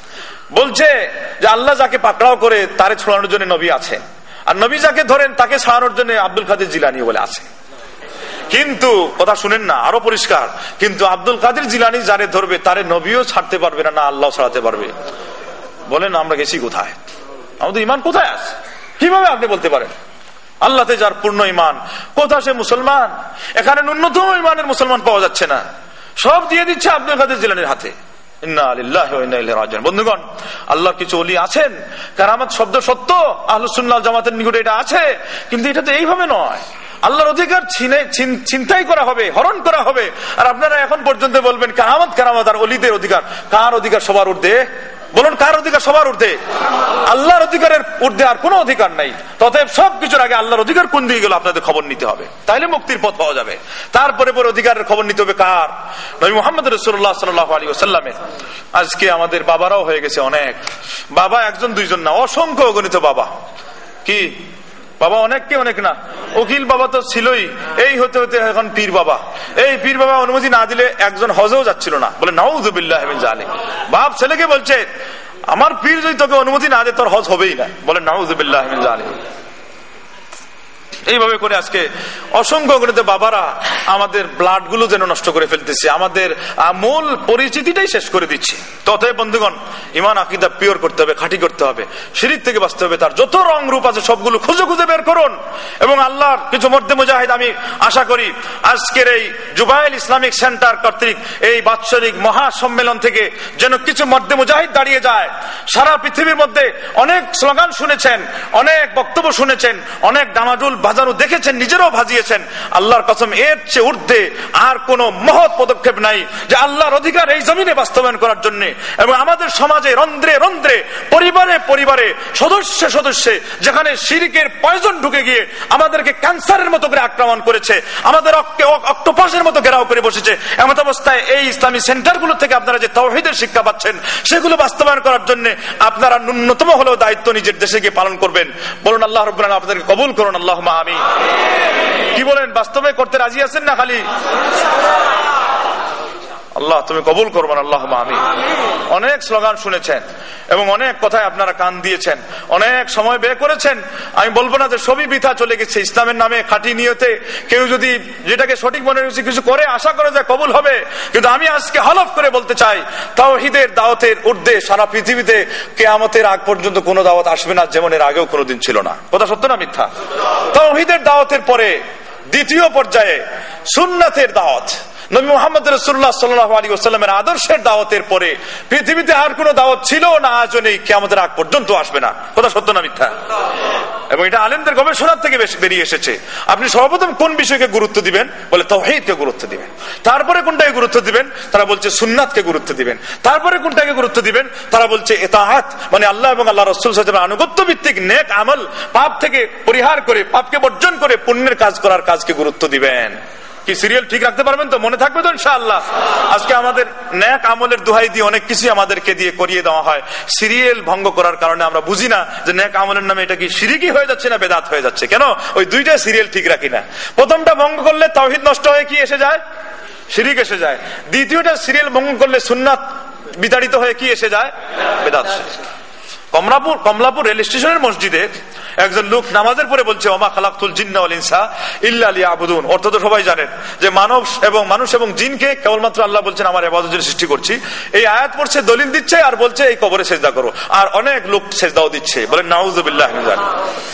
বলছে যে আল্লাহ যাকে পাকড়াও করে তারে ছোড়ানোর জন্য নবী আছেন, আর নবী যাকে ধরেন তাকে ছাড়ানোর জন্য আব্দুল কাদের জিলানী বলে আছে। কিন্তু কথা শুনেন না, আরো পরিষ্কার, কিন্তু আব্দুল কাদের জিলানী যারে ধরবে তারে নবীও ছাড়তে পারবে না, না আল্লাহ ছাড়াতে পারবে। বলেন আমরা গেছি কোথায়? আমাদের ইমান কোথায় আছে? কিভাবে আপনি বলতে পারেন আল্লাহতে যার পূর্ণ ইমান, কোথা সে মুসলমান? এখানে ন্যূনতম ইমানের মুসলমান পাওয়া যাচ্ছে না, সব দিয়ে দিচ্ছে আব্দুল কাদের জিলানীর হাতে। ইন্না লিল্লাহি ওয়া ইন্না ইলাইহি রাজিউন। বন্ধুগণ, আল্লাহর কিছু ওলি আছেন, কারামাত শব্দ সত্য, আহলুস সুন্নাহ ওয়াল জামাতের নিকটে এটা আছে, কিন্তু এটা তো এইভাবে নয়। আল্লাহর অধিকার ছিনতাই করা হবে, হরণ করা হবে, আর আপনারা এখন পর্যন্ত বলবেন কারামাত কারামাত, আর অলিদের অধিকার। কার অধিকার সবার ঊর্ধ্বে? বলুন, কার অধিকার সবার ঊর্ধ্বে? আল্লাহর অধিকারের ঊর্ধ্বে আর কোনো অধিকার নাই। ততএব সবকিছুর আগে আল্লাহর অধিকার কোন দিকে গেল আপনাদের খবর নিতে হবে, তাইলে মুক্তির পথ পাওয়া যাবে। তারপরে পরে অধিকারের খবর নিতে হবে কার? নবী মুহাম্মদ রাসূলুল্লাহ সাল্লাল্লাহু আলাইহি ওয়াসাল্লামের। আজকে আমাদের বাবারাও হয়ে গেছে অনেক বাবা, একজন দুইজন না, অসংখ্য অগণিত বাবা। কি বাবা? অনেককে অনেক না, উকিল বাবা তো ছিলই, এই হতে হতে এখন পীর বাবা। এই পীর বাবা অনুমতি না দিলে একজন হজেও যাচ্ছিল না, বলে নাউযুবিল্লাহি মিন যালিক। বাপ ছেলেকে বলছে আমার পীর যদি তোকে অনুমতি না দেয় তোর হজ হবেই না, বলে নাউযুবিল্লাহি মিন যালিক। এইভাবে করে আজকে অসংখ্য গণিত বাবারা আমাদের ব্লাড গুলো যেন নষ্ট করে ফেলতেছে, আমাদের মূল পরিচিতিটাই শেষ করে দিচ্ছে। তথায় বন্ধুগণ, ইমান আকীদা পিওর করতে হবে, খাঁটি করতে হবে, শিরক থেকে বাঁচতে হবে। তার যত রং রূপ আছে সবগুলো খুঁজে খুঁজে বের করুন। এবং আল্লাহর কিছু মর্দে মুজাহিদ, আমি আশা করি আজকের এই জুবাইল ইসলামিক সেন্টার কর্তৃক এই বাৎসরিক মহাসম্মেলন থেকে যেন কিছু মর্দে মুজাহিদ দাঁড়িয়ে যায়। সারা পৃথিবীর মধ্যে অনেক স্লোগান শুনেছেন, অনেক বক্তব্য শুনেছেন, অনেক ডামাডুল বাজানো দেখেছেন, নিজেরাও ভাজিয়েছেন। আল্লাহর কসম, এর চেয়ে ঊর্ধ্বে আর কোন মহৎ পদক্ষেপ নাই যে আল্লাহর অধিকার এই জমিনে বাস্তবায়ন করার জন্য। এবং আমাদের সমাজে রন্ধ্রে রন্ধ্রে, পরিবারে পরিবারে, সদস্যে সদস্যে যেখানে শিরকের পয়জন ঢুকে গিয়ে আমাদেরকে ক্যান্সারের মতো করে আক্রমণ করেছে, আমাদের অক্টোপাসের মতো ঘেরাও করে বসেছে, এমন অবস্থায় এই ইসলামী সেন্টারগুলো থেকে আপনারা যে তাওহীদের শিক্ষা পাচ্ছেন সেগুলো বাস্তবায়ন করার জন্য আপনারা ন্যূনতম হলেও দায়িত্ব নিজের দেশে গিয়ে পালন করবেন। বলুন আল্লাহ রাব্বুল আলামিন আপনাদেরকে কবুল করুন, আল্লাহুম্মা আমিন। কি বলেন, বাস্তবে করতে রাজি আছেন না খালি? আল্লাহ তুমি কবুল করবেন, আল্লাহুম্মা আমিন। অনেক স্লোগান শুনেছেন এবং অনেক কথায় আপনারা কান দিয়েছেন, অনেক সময় ব্যয় করেছেন। আমি বলবো না যে সবই বৃথা চলে গেছে। ইসলামের নামে খাঁটি নিয়তে কেউ যদি যেটাকে সঠিক মনে হচ্ছে কিছু করে, আশা করে যে কবুল হবে। কিন্তু আমি আজকে হলফ করে বলতে চাই, তাওহীদের দাওয়াতের ঊর্ধ্বে সারা পৃথিবীতে কিয়ামতের আগ পর্যন্ত কোনো দাওয়াত আসবে না, যেমন এর আগেও কোনোদিন ছিল না। কথা সত্য না মিথ্যা? তাওহীদের দাওয়াতের পরে দ্বিতীয় পর্যায়ে সুন্নাতের দাওয়াত, নবী মুহাম্মদ রাসূলুল্লাহ সাল্লাল্লাহু আলাইহি ওয়াসাল্লামের আদর্শের দাওয়াতের পরে পৃথিবীতে আর কোনো দাওয়াত ছিল না, আজও নেই, কিয়ামতের আগ পর্যন্ত আসবে না। কথা সত্য না মিথ্যা? এবং এটা আলেমদের গবেষণার থেকে বেরিয়ে এসেছে। আপনি সর্বপ্রথম কোন বিষয়কে গুরুত্ব দিবেন? বলে তাওহীদকে গুরুত্ব দিবেন। তারপরে কোনটাকে গুরুত্ব দিবেন? তারা বলছে সুন্নাতকে গুরুত্ব দিবেন। তারপরে কোনটাকে গুরুত্ব দিবেন? তারা বলছে ইতাআত, মানে আল্লাহ এবং আল্লাহর রাসূল সাল্লাল্লাহু আলাইহি ওয়াসাল্লামের আনুগত্য ভিত্তিক নেক আমল, পাপ থেকে পরিহার করে, পাপকে বর্জন করে পুণ্যের কাজ করার কাজকে গুরুত্ব দিবেন। কি সিরিয়াল ঠিক রাখতে পারবেন তো? মনে থাকবে তো ইনশাআল্লাহ? আজকে আমাদের নেক আমলের দোহাই দিয়ে অনেক কিছু আমাদেরকে দিয়ে করিয়ে দেওয়া হয়। সিরিয়াল ভঙ্গ করার কারণে আমরা বুঝি না যে নেক আমলের নামে এটা কি শিরকি হয়ে যাচ্ছে না বেদাত হয়ে যাচ্ছে। কেন? ওই দুইটা সিরিয়াল ঠিক রাখি না। প্রথমটা ভঙ্গ করলে তাওহীদ নষ্ট হয়ে কি এসে যায়? শিরক এসে যায়। দ্বিতীয়টা সিরিয়াল ভঙ্গ করলে সুন্নাত বিতাড়িত হয়ে কি এসে যায়? বেদাত। কমলাপুর রেল স্টেশনের মসজিদে একজন লোক নামাজের পরে বলছে, ওমা খালাকতুল জিন্না ওয়াল ইনসা ইল্লা লিয়াবুদুন। অর্থ তো সবাই জানেন যে মানুষ এবং জিনকে কেবলমাত্র আল্লাহ বলছেন আমার ইবাদতের জন্য সৃষ্টি করছি। এই আয়াত পড়ছে, দলিল দিচ্ছে, আর বলছে এই কবরে সিজদা করো। আর অনেক লোক সিজদাও দিচ্ছে, বলেন নাউযুবিল্লাহি মিন যালিক।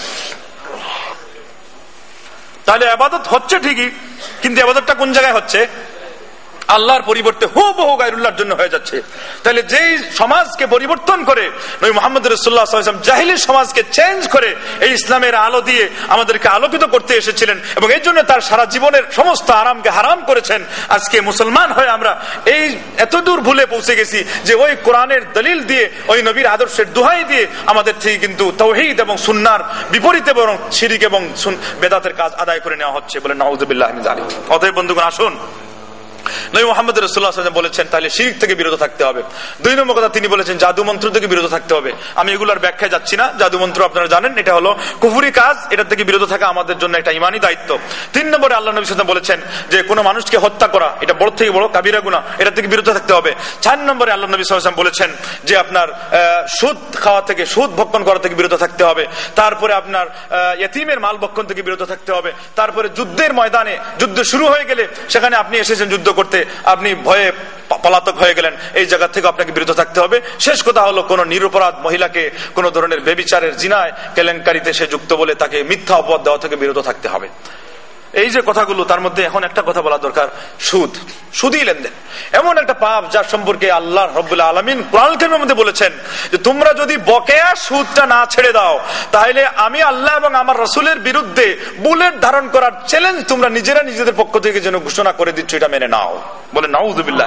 তাহলে ইবাদত হচ্ছে ঠিকই, কিন্তু ইবাদতটা কোন জায়গায় হচ্ছে? আল্লাহর পরিবর্তে হুবহু গায়রুল্লাহর জন্য হয়ে যাচ্ছে। তাহলে যেই সমাজকে পরিবর্তন করে নবী মুহাম্মদ রাসূলুল্লাহ সাল্লাল্লাহু আলাইহি ওয়াসাল্লাম জাহিলি সমাজকে চেঞ্জ করে এই ইসলামের আলো দিয়ে আমাদেরকে আলোকিত করতে এসেছিলেন, এবং এই জন্য তার সারা জীবনের সমস্ত আরামকে হারাম করেছেন। আজকে মুসলমান হয়ে আমরা এই এতদূর ভুলে পৌঁছে গেছি যে ওই কোরআনের দলিল দিয়ে, ওই নবীর আদর্শের দোহাই দিয়ে আমাদের থেকে কিন্তু তাওহীদ এবং সুন্নাহর বিপরীতে বরং শিরক এবং বেদাতের কাজ আদায় করে নেওয়া হচ্ছে। বলে নাউযুবিল্লাহি মিন যালিক। অতএব বন্ধুগণ, আসুন নবী মুহাম্মদ রাসূলুল্লাহ সাল্লাল্লাহু আলাইহি ওয়াসাল্লাম বলেছেন তাহলে শিরক থেকে বিরত থাকতে হবে। 2 নম্বর কথা তিনি বলেছেন জাদু মন্ত্র থেকে বিরত থাকতে হবে। আমি এগুলোর ব্যাখ্যায় যাচ্ছি না, জাদু মন্ত্র আপনারা জানেন এটা হলো কুফরি কাজ, এটা থেকে বিরত থাকা আমাদের জন্য একটা ঈমানি দায়িত্ব। 3 নম্বরে আল্লাহ নবী সাল্লাল্লাহু আলাইহি ওয়াসাল্লাম বলেছেন যে কোনো মানুষকে হত্যা করা এটা বড় থেকে বড় কাবিরা গুনাহ, এটা থেকে বিরত থাকতে হবে। 4 নম্বরে আল্লাহ নবী সাল্লাল্লাহু আলাইহি ওয়াসাল্লাম বলেছেন যে আপনার সুদ খাওয়া থেকে, সুদ ভক্ষণ করা থেকে বিরত থাকতে হবে। তারপরে আপনার ইতিমের মাল ভক্ষণ থেকে বিরত থাকতে হবে। তারপরে যুদ্ধের ময়দানে যুদ্ধ শুরু হয়ে গেলে সেখানে আপনি এসেছেন যুদ্ধ করতে, আপনি ভয়ে পলাতক হয়ে গেলেন, এই জায়গা থেকে আপনাকে বিরত থাকতে হবে। শেষ কথা হলো কোন নিরপরাধ মহিলাকে কোন ধরনের ব্যভিচারের জিনায় কেলেঙ্কারিতে সে যুক্ত বলে তাকে মিথ্যা অপবাদ দেওয়া থেকে বিরত থাকতে হবে। এই যে কথাগুলো, তার মধ্যে এখন একটা কথা বলা দরকার, সুদ, সুদী লেনদেন এমন একটা পাপ যার সম্পর্কে আল্লাহ রাব্বুল আলামিন কোরআন কারীমের মধ্যে বলেছেন যে তোমরা যদি বকেয়া সুদটা না ছেড়ে দাও তাহলে আমি আল্লাহ এবং আমার রাসূলের বিরুদ্ধে বুলেট ধারণ করার চ্যালেঞ্জ তোমরা নিজেরা নিজেদের পক্ষ থেকে যেন ঘোষণা করে দিচ্ছ, এটা মেনে নাও। বলে নাউযুবিল্লাহ।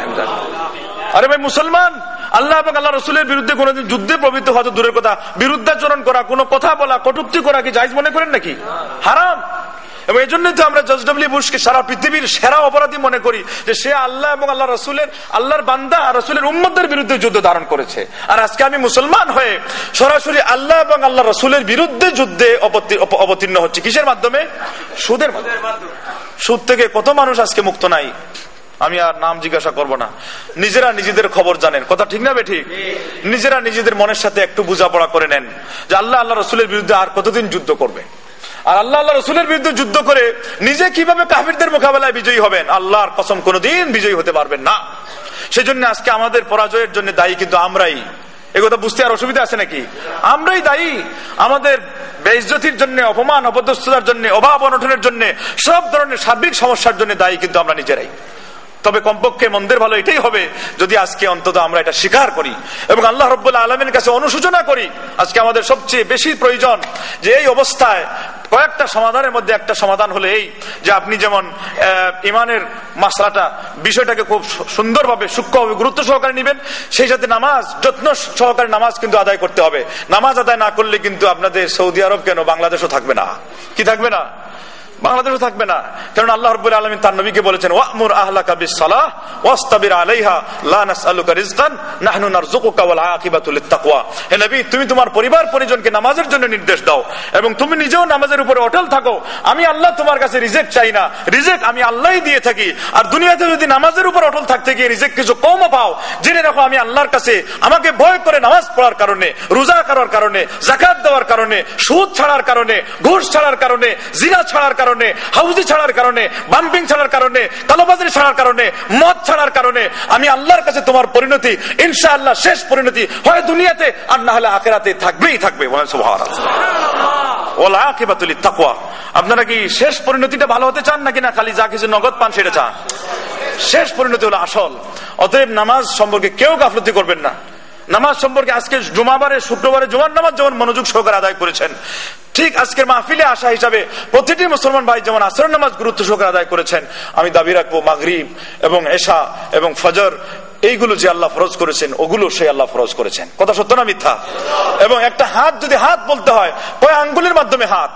আরে ভাই মুসলমান, আল্লাহ এবং আল্লাহ রাসূলের বিরুদ্ধে কোনদিন যুদ্ধে প্রবৃত্ত হওয়া তো দূরের কথা, বিরুদ্ধাচরণ করা, কোনো কথা বলা, কটূক্তি করা কি জায়েজ মনে করেন নাকি? হারাম। এবং এই জন্যই তো আমরা জর্জ ডব্লিউ বুশকে সারা পৃথিবীর সেরা অপরাধী মনে করি যে সে আল্লাহ এবং আল্লাহ রাসূলের, আল্লাহর বান্দা আর রাসূলের উম্মতদের বিরুদ্ধে যুদ্ধ ধারণ করেছে। আর আজকে আমি মুসলমান হয়ে সরাসরি আল্লাহ এবং আল্লাহ রাসূলের বিরুদ্ধে যুদ্ধে অবতীর্ণ হচ্ছে কিসের মাধ্যমে? সুদের মাধ্যমে। সুদ থেকে কত মানুষ আজকে মুক্ত নাই, আমি আর নাম জিজ্ঞাসা করব না। নিজেরা নিজেদের খবর জানেন, কথা ঠিক না বেঠিক? নিজেরা নিজেদের মনের সাথে একটু বোঝাপড়া করে নেন যে আল্লাহ আল্লাহ রাসূলের বিরুদ্ধে আর কতদিন যুদ্ধ করবে, আর আল্লাহ আল্লাহ রাসূলের বিরুদ্ধে যুদ্ধ করে নিজে কিভাবে কাফিরদের মোকাবেলায় বিজয়ী হবেন। আল্লাহর কসম কোনোদিন বিজয়ী হতে পারবেন না। সেজন্য আজকে আমাদের পরাজয়ের জন্য দায়ী কিন্তু আমরাই। এগুলো বুঝতে আর অসুবিধা আছে নাকি? আমরাই দায়ী। আমাদের বেইজ্জতির জন্য, অপমান অপদস্থতার জন্য, অভাব অনটনের জন্য, সব ধরনের সার্বিক সমস্যার জন্য দায়ী কিন্তু আমরা নিজেরাই। তবে কমপক্ষে মন্দের ভালো এটাই হবে যদি আজকে অন্তত আমরা এটা স্বীকার করি এবং আল্লাহ রাব্বুল আলামিনের কাছে অনুশোচনা করি। আজকে আমাদের সবচেয়ে বেশি প্রয়োজন যে এই অবস্থায় কয়েকটা সমাধানের মধ্যে একটা সমাধান হলো এই যে আপনি যেমন ইমানের মাসলাটা, বিষয়টাকে খুব সুন্দরভাবে, সূক্ষ্মভাবে, গুরুত্ব সহকারে নেবেন, সেই সাথে নামাজ, যত্ন সহকারে নামাজ কিন্তু আদায় করতে হবে। নামাজ আদায় না করলে কিন্তু আপনাদের সৌদি আরব কেন বাংলাদেশও থাকবে না। কি থাকবে না? বাংলাদেশও থাকবে না। কারণ আল্লাহ রাব্বুল আলামিন তার নবীকে বলেছেন ওয়া'মুর আহলাকা বিস-সালাহ ওয়াসতাবির আলাইহা লা নাসআলুকা রিজকান নাহনু নারযুকুকা ওয়াল আকিবাতু লিত-তাকওয়া। হে নবী, তুমি তোমার পরিবার পরিজনকে নামাজের জন্য নির্দেশ দাও এবং তুমি নিজেও নামাজের উপরে অটল থাকো। আমি আল্লাহ তোমার কাছে রিজিক চাই না, রিজিক আমি আল্লাহই দিয়ে থাকি। আর দুনিয়াতে যদি নামাজের উপর অটল থাকতে গিয়ে রিজিক কিছু কমও পাও, জেনে রাখো আমি আল্লাহর কাছে আমাকে ভয় করে নামাজ পড়ার কারণে, রোজা করার কারণে, যাকাত দেওয়ার কারণে, সুদ ছাড়ার কারণে, ঘুষ ছাড়ার কারণে, জিনা ছাড়ার কারণে, হাউজি ছাড়ার কারণে, বাম্পিং ছাড়ার কারণে, কালোবাজারি ছাড়ার কারণে, মদ ছাড়ার কারণে আমি আল্লাহর কাছে তোমার পরিণতি ইনশাআল্লাহ শেষ পরিণতি হয় দুনিয়াতে আর না হলে আখিরাতে থাকবেই থাকবে। বলেন সুবহানাল্লাহ। ওয়াল আকিবাতু লিত-তাকওয়া। আপনারা কি শেষ পরিণতিটা ভালো হতে চান নাকি না খালি যা কিছু নগদ পান সেটা চান? শেষ পরিণতি হলো আসল। অতএব নামাজ সম্পর্কে কেউ গাফলতি করবেন না। নামাজ সম্পর্কে আজকে জুমাবারে, শুক্রবারে জুমার নামাজ যেমন মনোযোগ সহকারে আদায় করেছেন, ঠিক আজকের মাহফিলে আসা হিসাবে প্রতিটি মুসলমান ভাই যেমন আসরের নামাজ গুরুত্ব সহকারে আদায় করেছেন, আমি দাবি রাখবো মাগরিব এবং এশা এবং ফজর এইগুলো যে আল্লাহ ফরজ করেছেন ওগুলো সেই আল্লাহ ফরজ করেছেন। কথা সত্য না মিথ্যা? এবং একটা হাত যদি হাত বলতে হয় কয় আঙ্গুলের মাধ্যমে হাত?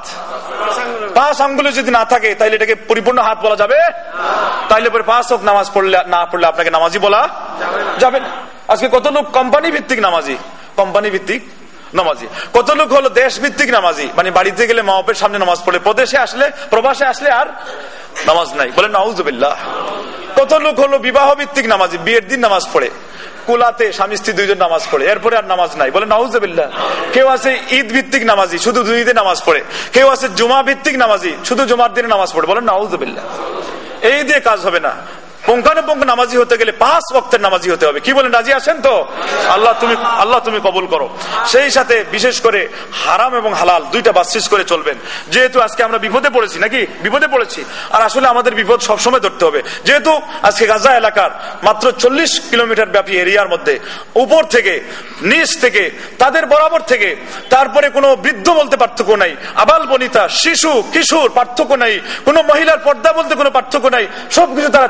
5 আঙ্গুলে যদি না থাকে তাহলে এটাকে পরিপূর্ণ হাত বলা যাবে? তাইলে পরে 5 ওয়াক্ত নামাজ পড়লে না পড়লে আপনাকে নামাজি বলা যাবে না। আজকে কত লোক কোম্পানি ভিত্তিক নামাজি, কোম্পানি ভিত্তিক নামাজি, কত লোক হলো দেশ ভিত্তিক নামাজি, মানে বাড়িতে গেলে মা বাপের সামনে নামাজ পড়ে, প্রদেশে আসলে, প্রবাসে আসলে আর নামাজ নাই। বলেন নাউযুবিল্লাহ। কত লোক হলো বিবাহ ভিত্তিক নামাজি, বিয়ের দিন নামাজ পড়ে, কুলাতে স্বামী স্ত্রী দুইজন নামাজ পড়ে, এরপরে আর নামাজ নাই। বলে নাউযুবিল্লাহ। কেউ আছে ঈদ ভিত্তিক নামাজি, শুধু 2 ঈদে নামাজ পড়ে। কেউ আছে জুমা ভিত্তিক নামাজি, শুধু জুমার দিনে নামাজ পড়ে। বলেন নাউযুবিল্লাহ। এই দিয়ে কাজ হবে না। পুঙ্খানুপুঙ্খ নামাজি হতে গেলে 5 ওয়াক্তের নামাজি হতে হবে। কি বলেন, রাজি আছেন তো? আল্লাহ তুমি কবুল করো। সেই সাথে বিশেষ করে হারাম এবং হালাল দুইটা বাসিস করে চলবেন। যেহেতু আজকে আমরা বিপদে পড়েছি, নাকি বিপদে পড়েছি, আর আসলে আমাদের বিপদ সবসময় ধরতে হবে। যেহেতু আজকে গাজা এলাকার মাত্র 40 কিলোমিটার ব্যাপী এরিয়ার মধ্যে উপর থেকে, নিচ থেকে, তাদের বরাবর থেকে, তারপরে কোনো বৃদ্ধ বলতে পার্থক্য নাই, আবাল বনিতা, শিশু কিশোর পার্থক্য নাই, কোনো মহিলার পর্দা বলতে কোনো পার্থক্য নাই, সবকিছু তারা ছিন্ন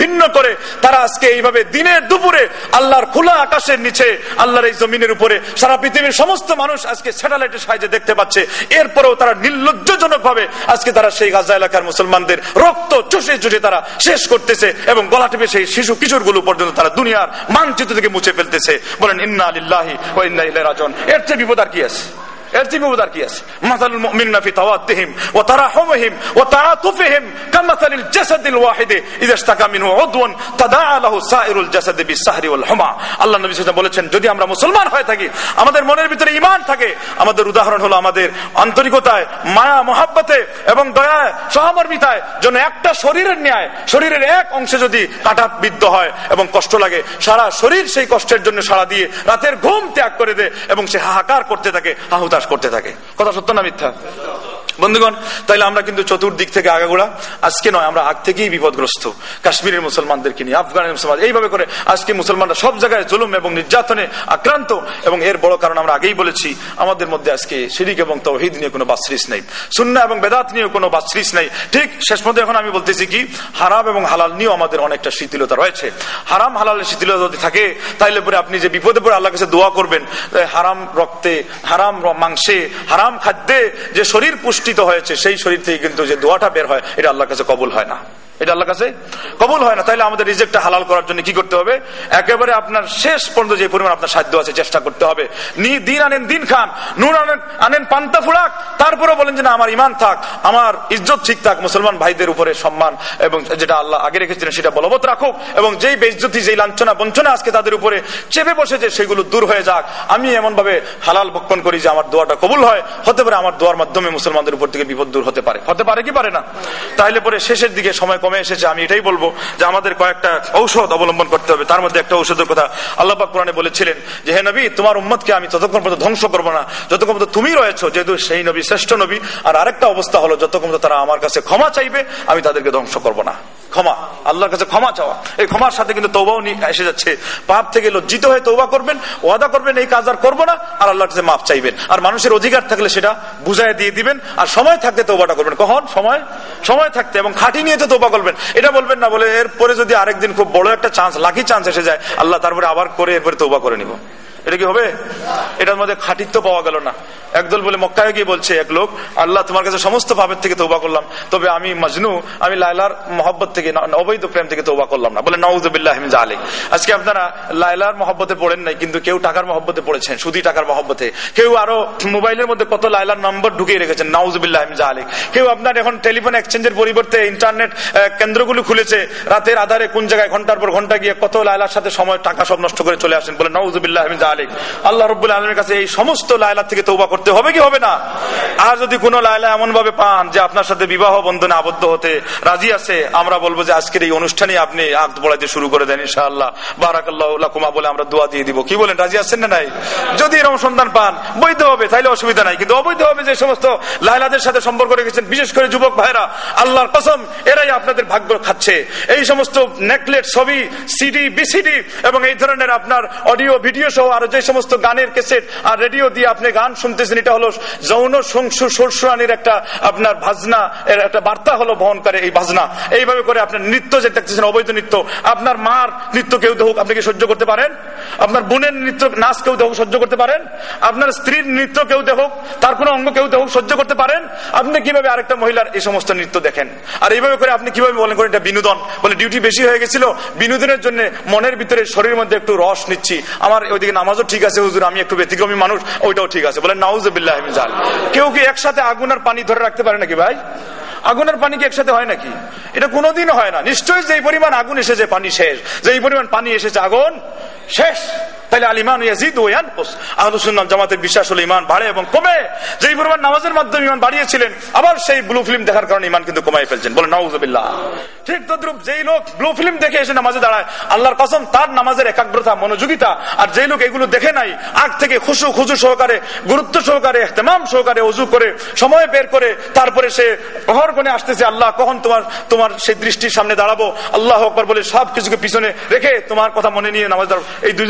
ভিন্ন করে তারা আজকে এইভাবে দিনের দুপুরে আল্লাহর খোলা আকাশের নিচে, আল্লাহর এই জমিনের উপরে সারা পৃথিবীর সমস্ত মানুষ আজকে স্যাটেলাইটের সাহায্যে দেখতে পাচ্ছে। এরপরেও তারা নির্লজ্জজনক ভাবে আজকে তারা সেই গাজা এলাকার মুসলমানদের রক্ত চুষে চুষে তারা শেষ করতেছে এবং গলা টিপে সেই শিশু কিশোরগুলো পর্যন্ত তারা দুনিয়ার মানচিত্র থেকে মুছে ফেলতেছে। বলেন ইন্না লিল্লাহি ওয়া ইন্না ইলাইহি রাজিউন। এর চেয়ে বিপদ আর কি আছে? এর চেয়ে বিপদ আর কি আছে? মাসালুল মুমিনিনা ফি তাওয়াদ্দিহিম ওয়া তারাহুমিহিম ওয়া তাআতুফিহিম কামাসালিল জাসাদিল ওয়াহিদি ইযা ইশতাকা মিনহু উদওয়ান তাদাআ লাহু সাইরুল জাসাদি বিসসাহরি ওয়াল হুমা। আল্লাহ নবী সাল্লাল্লাহু আলাইহি ওয়াসাল্লাম বলেছেন, যদি আমরা মুসলমান হয়ে থাকি, আমাদের মনের ভিতরে ঈমান থাকে, আমাদের উদাহরণ হলো আমাদের আন্তরিকতায়, মায়া মহব্বতে এবং দয়ায়, সহমর্মিতায়, যেন একটা শরীরের ন্যায় শরীরের এক অংশে যদি কাটা বিদ্ধ হয় এবং কষ্ট লাগে, সারা শরীর সেই কষ্টের জন্য সাড়া দিয়ে রাতের ঘুম ত্যাগ করে দেয় এবং সে হাহাকার করতে থাকে, হাহুতাশ করতে থাকে। কথা সত্য না মিথ্যা? বন্ধুগণ, তাইলে আমরা কিন্তু চতুর্দিক থেকে আগাগোড়া, আজকে নয়, আমরা আগ থেকেই বিপদগ্রস্ত। কাশ্মীরের মুসলমানদেরকে নিয়ে, আফগানের মুসলমান, এইভাবে করে আজকে মুসলমানরা সব জায়গায় জুলুম এবং নির্যাতনে আক্রান্ত। এবং এর বড় কারণ আমরা আগেই বলেছি, আমাদের মধ্যে আজকে শিরিক এবং তাওহীদ নিয়ে কোনো বাসরিস নেই, সুন্নাহ এবং বেদাত নিয়ে কোনো বাসরিস নেই। ঠিক শেষ পর্যন্ত এখন আমি বলতেছি কি, হারাম এবং হালাল নিয়েও আমাদের অনেকটা শিথিলতা রয়েছে। হারাম হালালের শিথিলতা যদি থাকে, তাইলে পরে আপনি যে বিপদে পড়ে আল্লাহর কাছে দোয়া করবেন, হারাম রক্তে, হারাম মাংসে, হারাম খাদ্যে যে শরীর পুষ্টিত হয়েছে, সেই শরীর থেকে কিন্তু যে দোয়াটা বের হয়, এটা আল্লাহর কাছে কবুল হয় না, এটা আল্লাহর কাছে কবুল হয় না। তাইলে আমাদের রিজিকটা হালাল করার জন্য কি করতে হবে? একেবারে আপনার শেষ পর্যন্ত যে পরিমাণ আপনার সাধ্য আছে চেষ্টা করতে হবে। দিন আনেন দিন খান, নুন আনেন পান্তা ফুরাক, তারপরে বলেন যে না, আমার ঈমান থাক, আমার ইজ্জত ঠিক থাক, মুসলমান ভাইদের উপরে সম্মান এবং যেটা আল্লাহ আগে রেখেছিলেন সেটা বলবৎ রাখুক, এবং যেই বেইজ্জতি, যেই লাঞ্ছনা বঞ্চনা আজকে তাদের উপরে চেপে বসেছে, সেগুলো দূর হয়ে যাক। আমি এমন ভাবে হালাল ভক্ষণ করি যে আমার দোয়াটা কবুল হয়। হতে পারে আমার দোয়ার মাধ্যমে মুসলমানদের উপর থেকে বিপদ দূর হতে পারে, হতে পারে কি পারে না? তাহলে পরে শেষের দিকে সময় কমে এসেছে, আমি এটাই বলবো যে আমাদের কয়েকটা ঔষধ অবলম্বন করতে হবে। তার মধ্যে একটা ঔষধের কথা আল্লাহ পাক কোরআনে বলেছিলেন যে, হে নবী, তোমার উম্মতকে আমি ততক্ষণ পর্যন্ত ধ্বংস করবো না যতক্ষণ পর্যন্ত তুমি রয়েছো, যেহেতু সেই নবী শ্রেষ্ঠ নবী। আর আরেকটা অবস্থা হলো, যতক্ষণ পর্যন্ত তারা আমার কাছে ক্ষমা চাইবে, আমি তাদেরকে ধ্বংস করবো না। ক্ষমা, আল্লাহর কাছে ক্ষমা চাওয়া, এই ক্ষমার সাথে কিন্তু তওবাও এসে যাচ্ছে। পাপ থেকে লজ্জিত হয়ে তওবা করবেন, ওয়াদা করবেন এই কাজ আর করবো না, আর আল্লাহর কাছে মাফ চাইবেন। আর মানুষের অধিকার থাকলে সেটা বুঝায় দিয়ে দিবেন, আর সময় থাকতে তওবাটা করবেন। কখন? সময় থাকতে, এবং খাঁটি নিয়ে তো তওবা করবেন। এটা বলবেন না বলে এরপরে যদি আরেকদিন খুব বড় একটা চান্স, লাকি চান্স এসে যায়, আল্লাহ তারপরে আবার করে এরপরে তওবা করে নিব, এটা কি হবে? এটার মধ্যে খাঁটিত্ব পাওয়া গেল না। একদল বলে মক্কায় গিয়ে বলছে এক লোক, আল্লাহ তোমার কাছে সমস্ত পাপের থেকে তওবা করলাম, তবে আমি মজনু, আমি লায়লার মহব্বত থেকে, অবৈধ প্রেম থেকে তওবা করলাম না। বলে নাউযুবিল্লাহি মিন যালিক। আজকে আপনারা লায়লার মহব্বতে পড়েন নাই, কিন্তু কেউ টাকার মহব্বতে পড়েছেন, সুদি টাকার মহব্বতে। কেউ আরো মোবাইলের মধ্যে কত লায়লার নম্বর ঢুকিয়ে রেখেছেন, নাউযুবিল্লাহি মিন যালিক। কেউ আপনার এখন টেলিফোন এক্সচেঞ্জের পরিবর্তে ইন্টারনেট কেন্দ্রগুলো খুলেছে, রাতের আধারে কোন জায়গায় ঘন্টার পর ঘন্টা গিয়ে কত লায়লার সাথে সময়, টাকা সব নষ্ট করে চলে আসেন। বলে নাউযুবিল্লাহি মিন যালিক। আল্লাহ রাব্বুল আলামিনের কাছে এই সমস্ত লায়লা থেকে তওবা করতে হবে কি হবে না? আর যদি কোনো লায়লা এমন ভাবে পান যে আপনার সাথে বিবাহ বন্ধনে আবদ্ধ হতে রাজি আছে, আমরা বলবো যে আজকের এই অনুষ্ঠানে আপনি আকদ পড়াইতে শুরু করে দেন, ইনশাআল্লাহ বারাকাল্লাহু লাকুমা বলে আমরা দোয়া দিয়ে দিব। কি বলেন, রাজি আছেন না নাই? যদি এরকম সন্তান পান, বৈধ হবে, তাইলে অসুবিধা নাই। কিন্তু অবৈধ হবে যে সমস্ত লায়লাদের সাথে সম্পর্ক রেখেছেন, বিশেষ করে যুবক ভাইরা, আল্লাহর কসম এরাই আপনাদের ভাগ্য খাচ্ছে। এই সমস্ত নেকলেট, ছবি, সিডি, বিসিডি এবং এই ধরনের আপনার অডিও ভিডিও সহ আরো যে সমস্ত গানের ক্যাসেট আর রেডিও দিয়ে আপনি গান শুনতেছেন, এটা হলো যৌন সুরসুরানির একটা আপনার ভাজনা, এর একটা বার্তা হলো বহন করে এই ভাজনা। এইভাবে করে আপনার নৃত্য যে দেখতেছেন, অবৈধ নৃত্য, আপনার মার নৃত্য কেউ দেখুক, আপনি কি সহ্য করতে পারেন? আপনার বোনের নৃত্য নাচ কেউ দেখুক, সহ্য করতে পারেন? আপনার স্ত্রীর নৃত্য কেউ দেখুক, তার কোনো অঙ্গ কেউ দেখুক, সহ্য করতে পারেন? আপনি কিভাবে আরেকটা মহিলার এই সমস্ত নৃত্য দেখেন? আর এইভাবে করে আপনি কিভাবে বলেন করেন এটা বিনোদন? বলে ডিউটি বেশি হয়ে গেছিল, বিনোদনের জন্য মনের ভিতরে, শরীরের মধ্যে একটু রস নিচ্ছি, আমার ওইদিকে নামাজও ঠিক আছে হুজুর, আমি একটু ব্যতিক্রমী মানুষ, ওইটাও ঠিক আছে। বলে নাউযুবিল্লাহি মিন যালিক। কেউ কি একসাথে আগুন আর পানি ধরে রাখতে পারে নাকি ভাই? আগুনের পানি কি একসাথে হয় নাকি? এটা কোনোদিন হয় না। নিশ্চয়ই যেই পরিমাণ আগুন এসেছে পানি শেষ, যেই পরিমাণ পানি এসেছে আগুন শেষ। তাহলে আল ঈমান ইয়াজিদু ওয়া ইয়ানকুস। আহলুস সুন্নাহ জামাতের বিশ্বাস হলো ঈমান বাড়ে এবং কমে। যেই পরিমাণ নামাজের মাধ্যমে ঈমান বাড়িয়েছিলেন, আবার সেই ব্লু ফিল্ম দেখার কারণে ঈমান কিন্তু কমাই ফেলছেন। বলে নাউযুবিল্লাহ। ঠিক তদ্রূপ যেই লোক ব্লু ফিল্ম দেখে এসে নামাজে দাঁড়ায়, আল্লাহর কসম তার নামাজের একাগ্রতা, মনোযোগিতা, আর যেই লোক এগুলো দেখে নাই, আগ থেকে খুশু সহকারে, গুরুত্ব সহকারে, ইহতিমাম সহকারে ওযু করে, সময় বের করে, তারপরে সে প্রহর কোণে আসতেছে, আল্লাহ কখন তোমার সেই দৃষ্টির সামনে দাঁড়াবো, আল্লাহু আকবার বলে সব কিছুকে পিছনে রেখে তোমার কথা মনে নিয়ে নামাজ দাঁড়াবো। এই দুইজন নামাজ সমান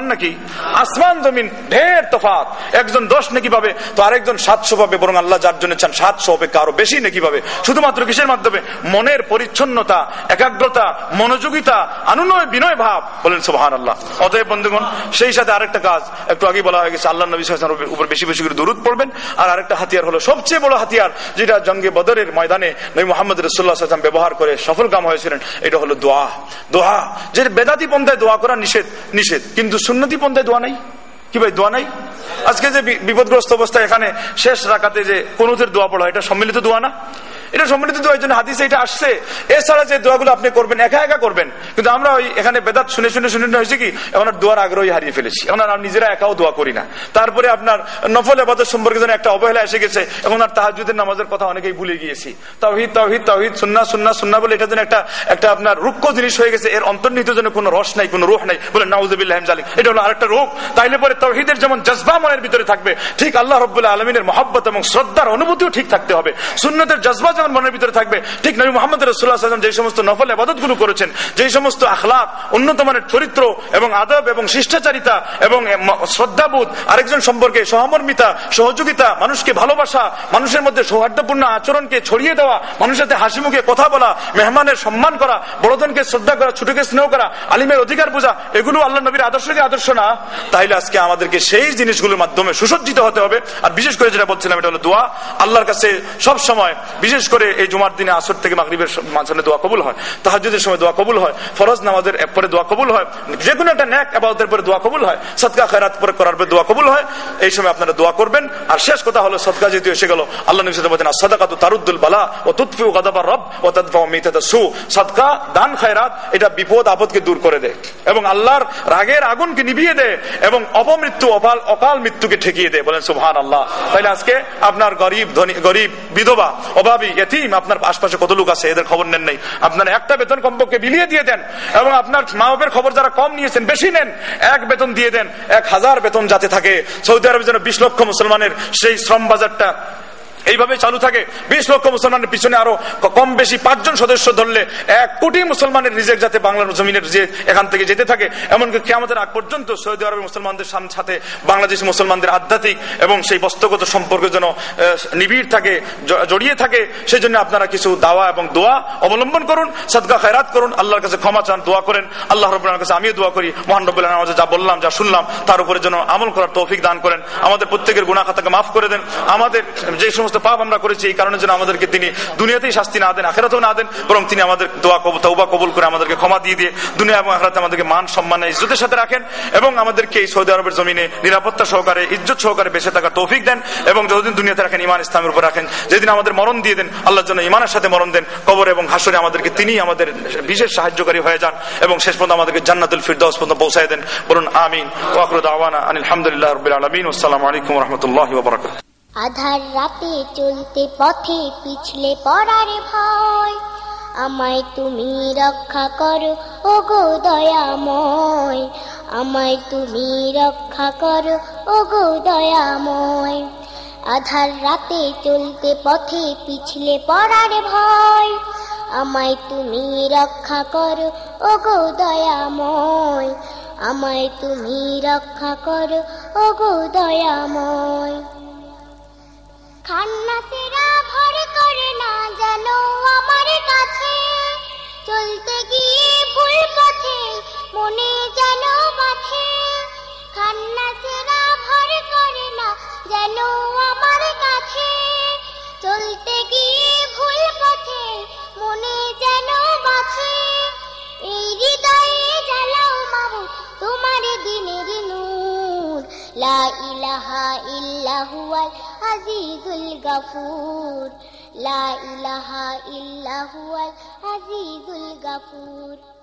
সমান নাকি? আসমান জমিন ঢের তফাৎ। একজন 10 নেকি পাবে তো আরেকজন 700 পাবে, বরং আল্লাহ যার জন্য চান 700 হবে, কারো বেশি নেকি পাবে। শুধুমাত্র কিসের মাধ্যমে? মনের পরিচ্ছন্নতা, একাগ্রতা, মনোযোগিতা, অনুনয় বিনয় ভাব। বলেন সুবহানাল্লাহ। অতএব বন্ধুগণ, সেই সাথে আরেকটা কাজ একটু আগে বলা হয়ে গেছে, আল্লাহ নবী সাল্লাল্লাহু আলাইহি ওয়াসাল্লামের উপর বেশি বেশি করে দরুদ পড়বেন। আর আরেকটা হাতিয়ার হলো, সবচেয়ে বড় হাতিয়ার, যেটা জঙ্গে বদরের ময়দানে নবী মুহাম্মদ রাসূলুল্লাহ সাল্লাল্লাহু আলাইহি ওয়াসাল্লাম ব্যবহার করে সফলকাম হয়েছিলেন, এটা হলো দোয়া। দোয়া যে বেদাতি পন্থায় দোয়া করা নিষেধ, কিন্তু সুন্নতি পন্থায় দোয়া নাই। কি ভাই, দোয়া নাই? আজকে যে বিপদগ্রস্ত অবস্থায় এখানে শেষ রাকাতে যে কুনুতের দোয়া পড়া, এটা সম্মিলিত দোয়া না? এটা সম্মিলিত দোয়া, জন্য হাদিসে এটা আসছে। এছাড়া যে দোয়াগুলো আপনি করবেন একা একা করবেন, কিন্তু আমরা ওই এখানে বেদাত শুনে হয়েছে কি, এখন আর দোয়ার আগ্রহী হারিয়ে ফেলেছি। এখন আর নিজেরা একাও দোয়া করি না। তারপরে আপনার নফল ইবাদত সম্পর্কে যেন একটা অবহেলা এসে গেছে। এখন আর তাহাজ্জুদের নামাজের কথা অনেকেই ভুলে গিয়েছি। তাওহীদ তাওহীদ তাওহীদ, সুন্নাহ সুন্নাহ সুন্নাহ বলে এটা যেন একটা আপনার রুক্ষ জিনিস হয়ে গেছে। এর অন্তর্নিহিত যেন কোনো রস নাই, কোনো রূহ নাই। বলে নাউযুবিল্লাহি মিন যালিক, এটা হলো আরেকটা রোগ। তাইলে পরে তাওহীদের যেমন জজবা মনের ভিতরে থাকবে, ঠিক আল্লাহ রাব্বুল আলামিনের মহব্বত এবং শ্রদ্ধার অনুভূতিও ঠিক থাকতে হবে। সুন্নতের জজবা যেমন মনের ভিতরে থাকবে, ঠিক নবী মুহাম্মদ রাসূলুল্লাহ সাল্লাল্লাহু আলাইহি ওয়াসাল্লাম যে সমস্ত নফল ইবাদতগুলো করেছেন, যে সমস্ত আখলাক, উন্নত মানের চরিত্র এবং আদব এবং শিষ্টাচারিতা এবং শ্রদ্ধাবোধ, আরেকজন সম্পর্কে সহমর্মিতা, সহযোগিতা, মানুষকে ভালোবাসা, মানুষের মধ্যে সৌহার্দ্যপূর্ণ আচরণকে ছড়িয়ে দেওয়া, মানুষের সাথে হাসি মুখে কথা বলা, মেহমানের সম্মান করা, বড়জনকে শ্রদ্ধা করা, ছোটকে স্নেহ করা, আলিমের অধিকার বোঝা, এগুলো আল্লাহ নবীর আদর্শকে আদর্শ না? তাইলে আজকে আমাদেরকে সেই জিনিসগুলোর মাধ্যমে সুসজ্জিত হতে হবে। আর বিশেষ করে যেটা বলছিলাম, এটা হলো দোয়া। আল্লাহর কাছে সব সময়, বিশেষ করে এই জুমার দিনে আসর থেকে মাগরিবের মাঝখানে দোয়া কবুল হয়, তাহাজ্জুদের সময় দোয়া কবুল হয়, ফরজ নামাজের পরে দোয়া কবুল হয়, যে কোনো একটা নেক ইবাদতের পরে দোয়া কবুল হয়, সাদকা খায়রাত পরে করার পরে দোয়া কবুল হয়। এই সময় আপনারা দোয়া করবেন। আর শেষ কথা হলো, সাদকা যেহেতু এসে গেল, আল্লাহ নবী সাল্লাল্লাহু আলাইহি ওয়াসাল্লাম বলেন, আস-সাদাকাতু তারুদ্দুল বালা ওয়া তুতফিউ গাদাবার রব ওয়া তাদফাউ মিতাতাস সু। সাদকা, দান, খায়রাত, এটা বিপদ আপদকে দূর করে দেয় এবং আল্লাহর রাগের আগুনকে নিভিয়ে দেয় এবং অপমৃত্যু, অকাল মৃত্যুকে ঠেকিয়ে দেয়। বলেন সুবহানাল্লাহ। তাহলে আজকে আপনার গরিব, ধনী, গরিব, বিধবা, অভাবী, ইতিম, আপনার আশপাশে কত লোক আছে, এদের খবর নেন নাই? আপনার একটা বেতন কমপক্ষে বিলিয়ে দিয়ে দেন। এবং আপনার মা বাপের খবর যারা কম নিয়েছেন, বেশি নেন, এক বেতন দিয়ে দেন। 1000 বেতন যাতে থাকে। সৌদি আরবে যেন 20 লক্ষ মুসলমানের সেই শ্রম বাজারটা এইভাবে চালু থাকে। 20 লক্ষ মুসলমানের পিছনে আরো কম বেশি 5 জন সদস্য ধরলে 1 কোটি মুসলমানের রিজিক যাতে বাংলার জমিনের যে এখান থেকে যেতে থাকে। এমনকি কিয়ামতের আগ পর্যন্ত সৌদি আরবের মুসলমানদের সাথে বাংলাদেশি মুসলমানদের আধ্যাত্মিক এবং সেই বস্তুগত সম্পর্ক যেন নিবিড় থাকে, জড়িয়ে থাকে। সেই জন্য আপনারা কিছু দাওয়া এবং দোয়া অবলম্বন করুন, সাদকা খায়রাত করুন, আল্লাহর কাছে ক্ষমা চান, দোয়া করেন। আল্লাহ রাব্বুল আলামিনের কাছে আমিও দোয়া করি, মহান রব্বুল আলামিন আমাদের যা বললাম, যা শুনলাম, তার উপরে যেন আমল করার তৌফিক দান করেন। আমাদের প্রত্যেকের গুনাহ খাতাকে মাফ করে দেন। আমাদের যে সমস্ত পাপ আমরা করেছি, এই কারণে যেন আমাদেরকে তিনি দুনিয়াতেই শাস্তি না দেন, আখিরাতেও না দেন, বরং তিনি আমাদের দোয়া তওবা কবুল করে আমাদেরকে ক্ষমা দিয়ে দুনিয়া এবং আখিরাতে আমাদেরকে মান সম্মানে ইজ্জতের সাথে রাখেন এবং আমাদেরকে এই সৌদি আরবের জমিনে নিরাপত্তা সহকারে, ইজ্জত সহকারে বেঁচে থাকার তৌফিক দেন। এবং যতদিন দুনিয়াতে রাখেন, ঈমান ইসলামের উপর রাখেন। যেদিন আমাদের মরণ দিয়ে দেন, আল্লাহর জন্য ঈমানের সাথে মরণ দেন। কবর এবং হাসরে আমাদেরকে তিনি আমাদের বিশেষ সাহায্যকারী হয়ে যান এবং শেষ পর্যন্ত আমাদেরকে জান্নাতুল ফিরদাউস পর্যন্ত পৌঁছায় দেন। বলুন আমিন। ওয়া আখিরু দাওয়ানা আনিল হামদুলিল্লাহি রাব্বিল আলামিন। আসসালামু আলাইকুম ওয়া রাহমাতুল্লাহি ওয়া বারাকাতুহু। আধার রাতে চলতে পথে পিছলে পড়ার ভয়, আমায় তুমি রক্ষা করো ওগো দয়াময়, আমায় তুমি রক্ষা করো ওগো দয়াময়। আধার রাতে চলতে পথে পিছলে পড়ার ভয়, আমায় তুমি রক্ষা করো ওগো দয়াময়, আমায় তুমি রক্ষা করো ওগো দয়াময়। খান্নাতেরা ভর করে না যেন আমার কাছে, চলতে গিয়ে ভুল পথে মনে যেন বাঁধে। খান্নাতেরা ভর করে না যেন আমার কাছে, চলতে গিয়ে ভুল পথে মনে যেন বাঁধে। এই হৃদয়ে জ্বালাও মাবুদ তোমার দিনের নূর, লা ইলাহা ইল্লা হুয়াল আজিজুল গাফুর, লা ইলাহা ইল্লা হুয়াল আজিজুল গাফুর।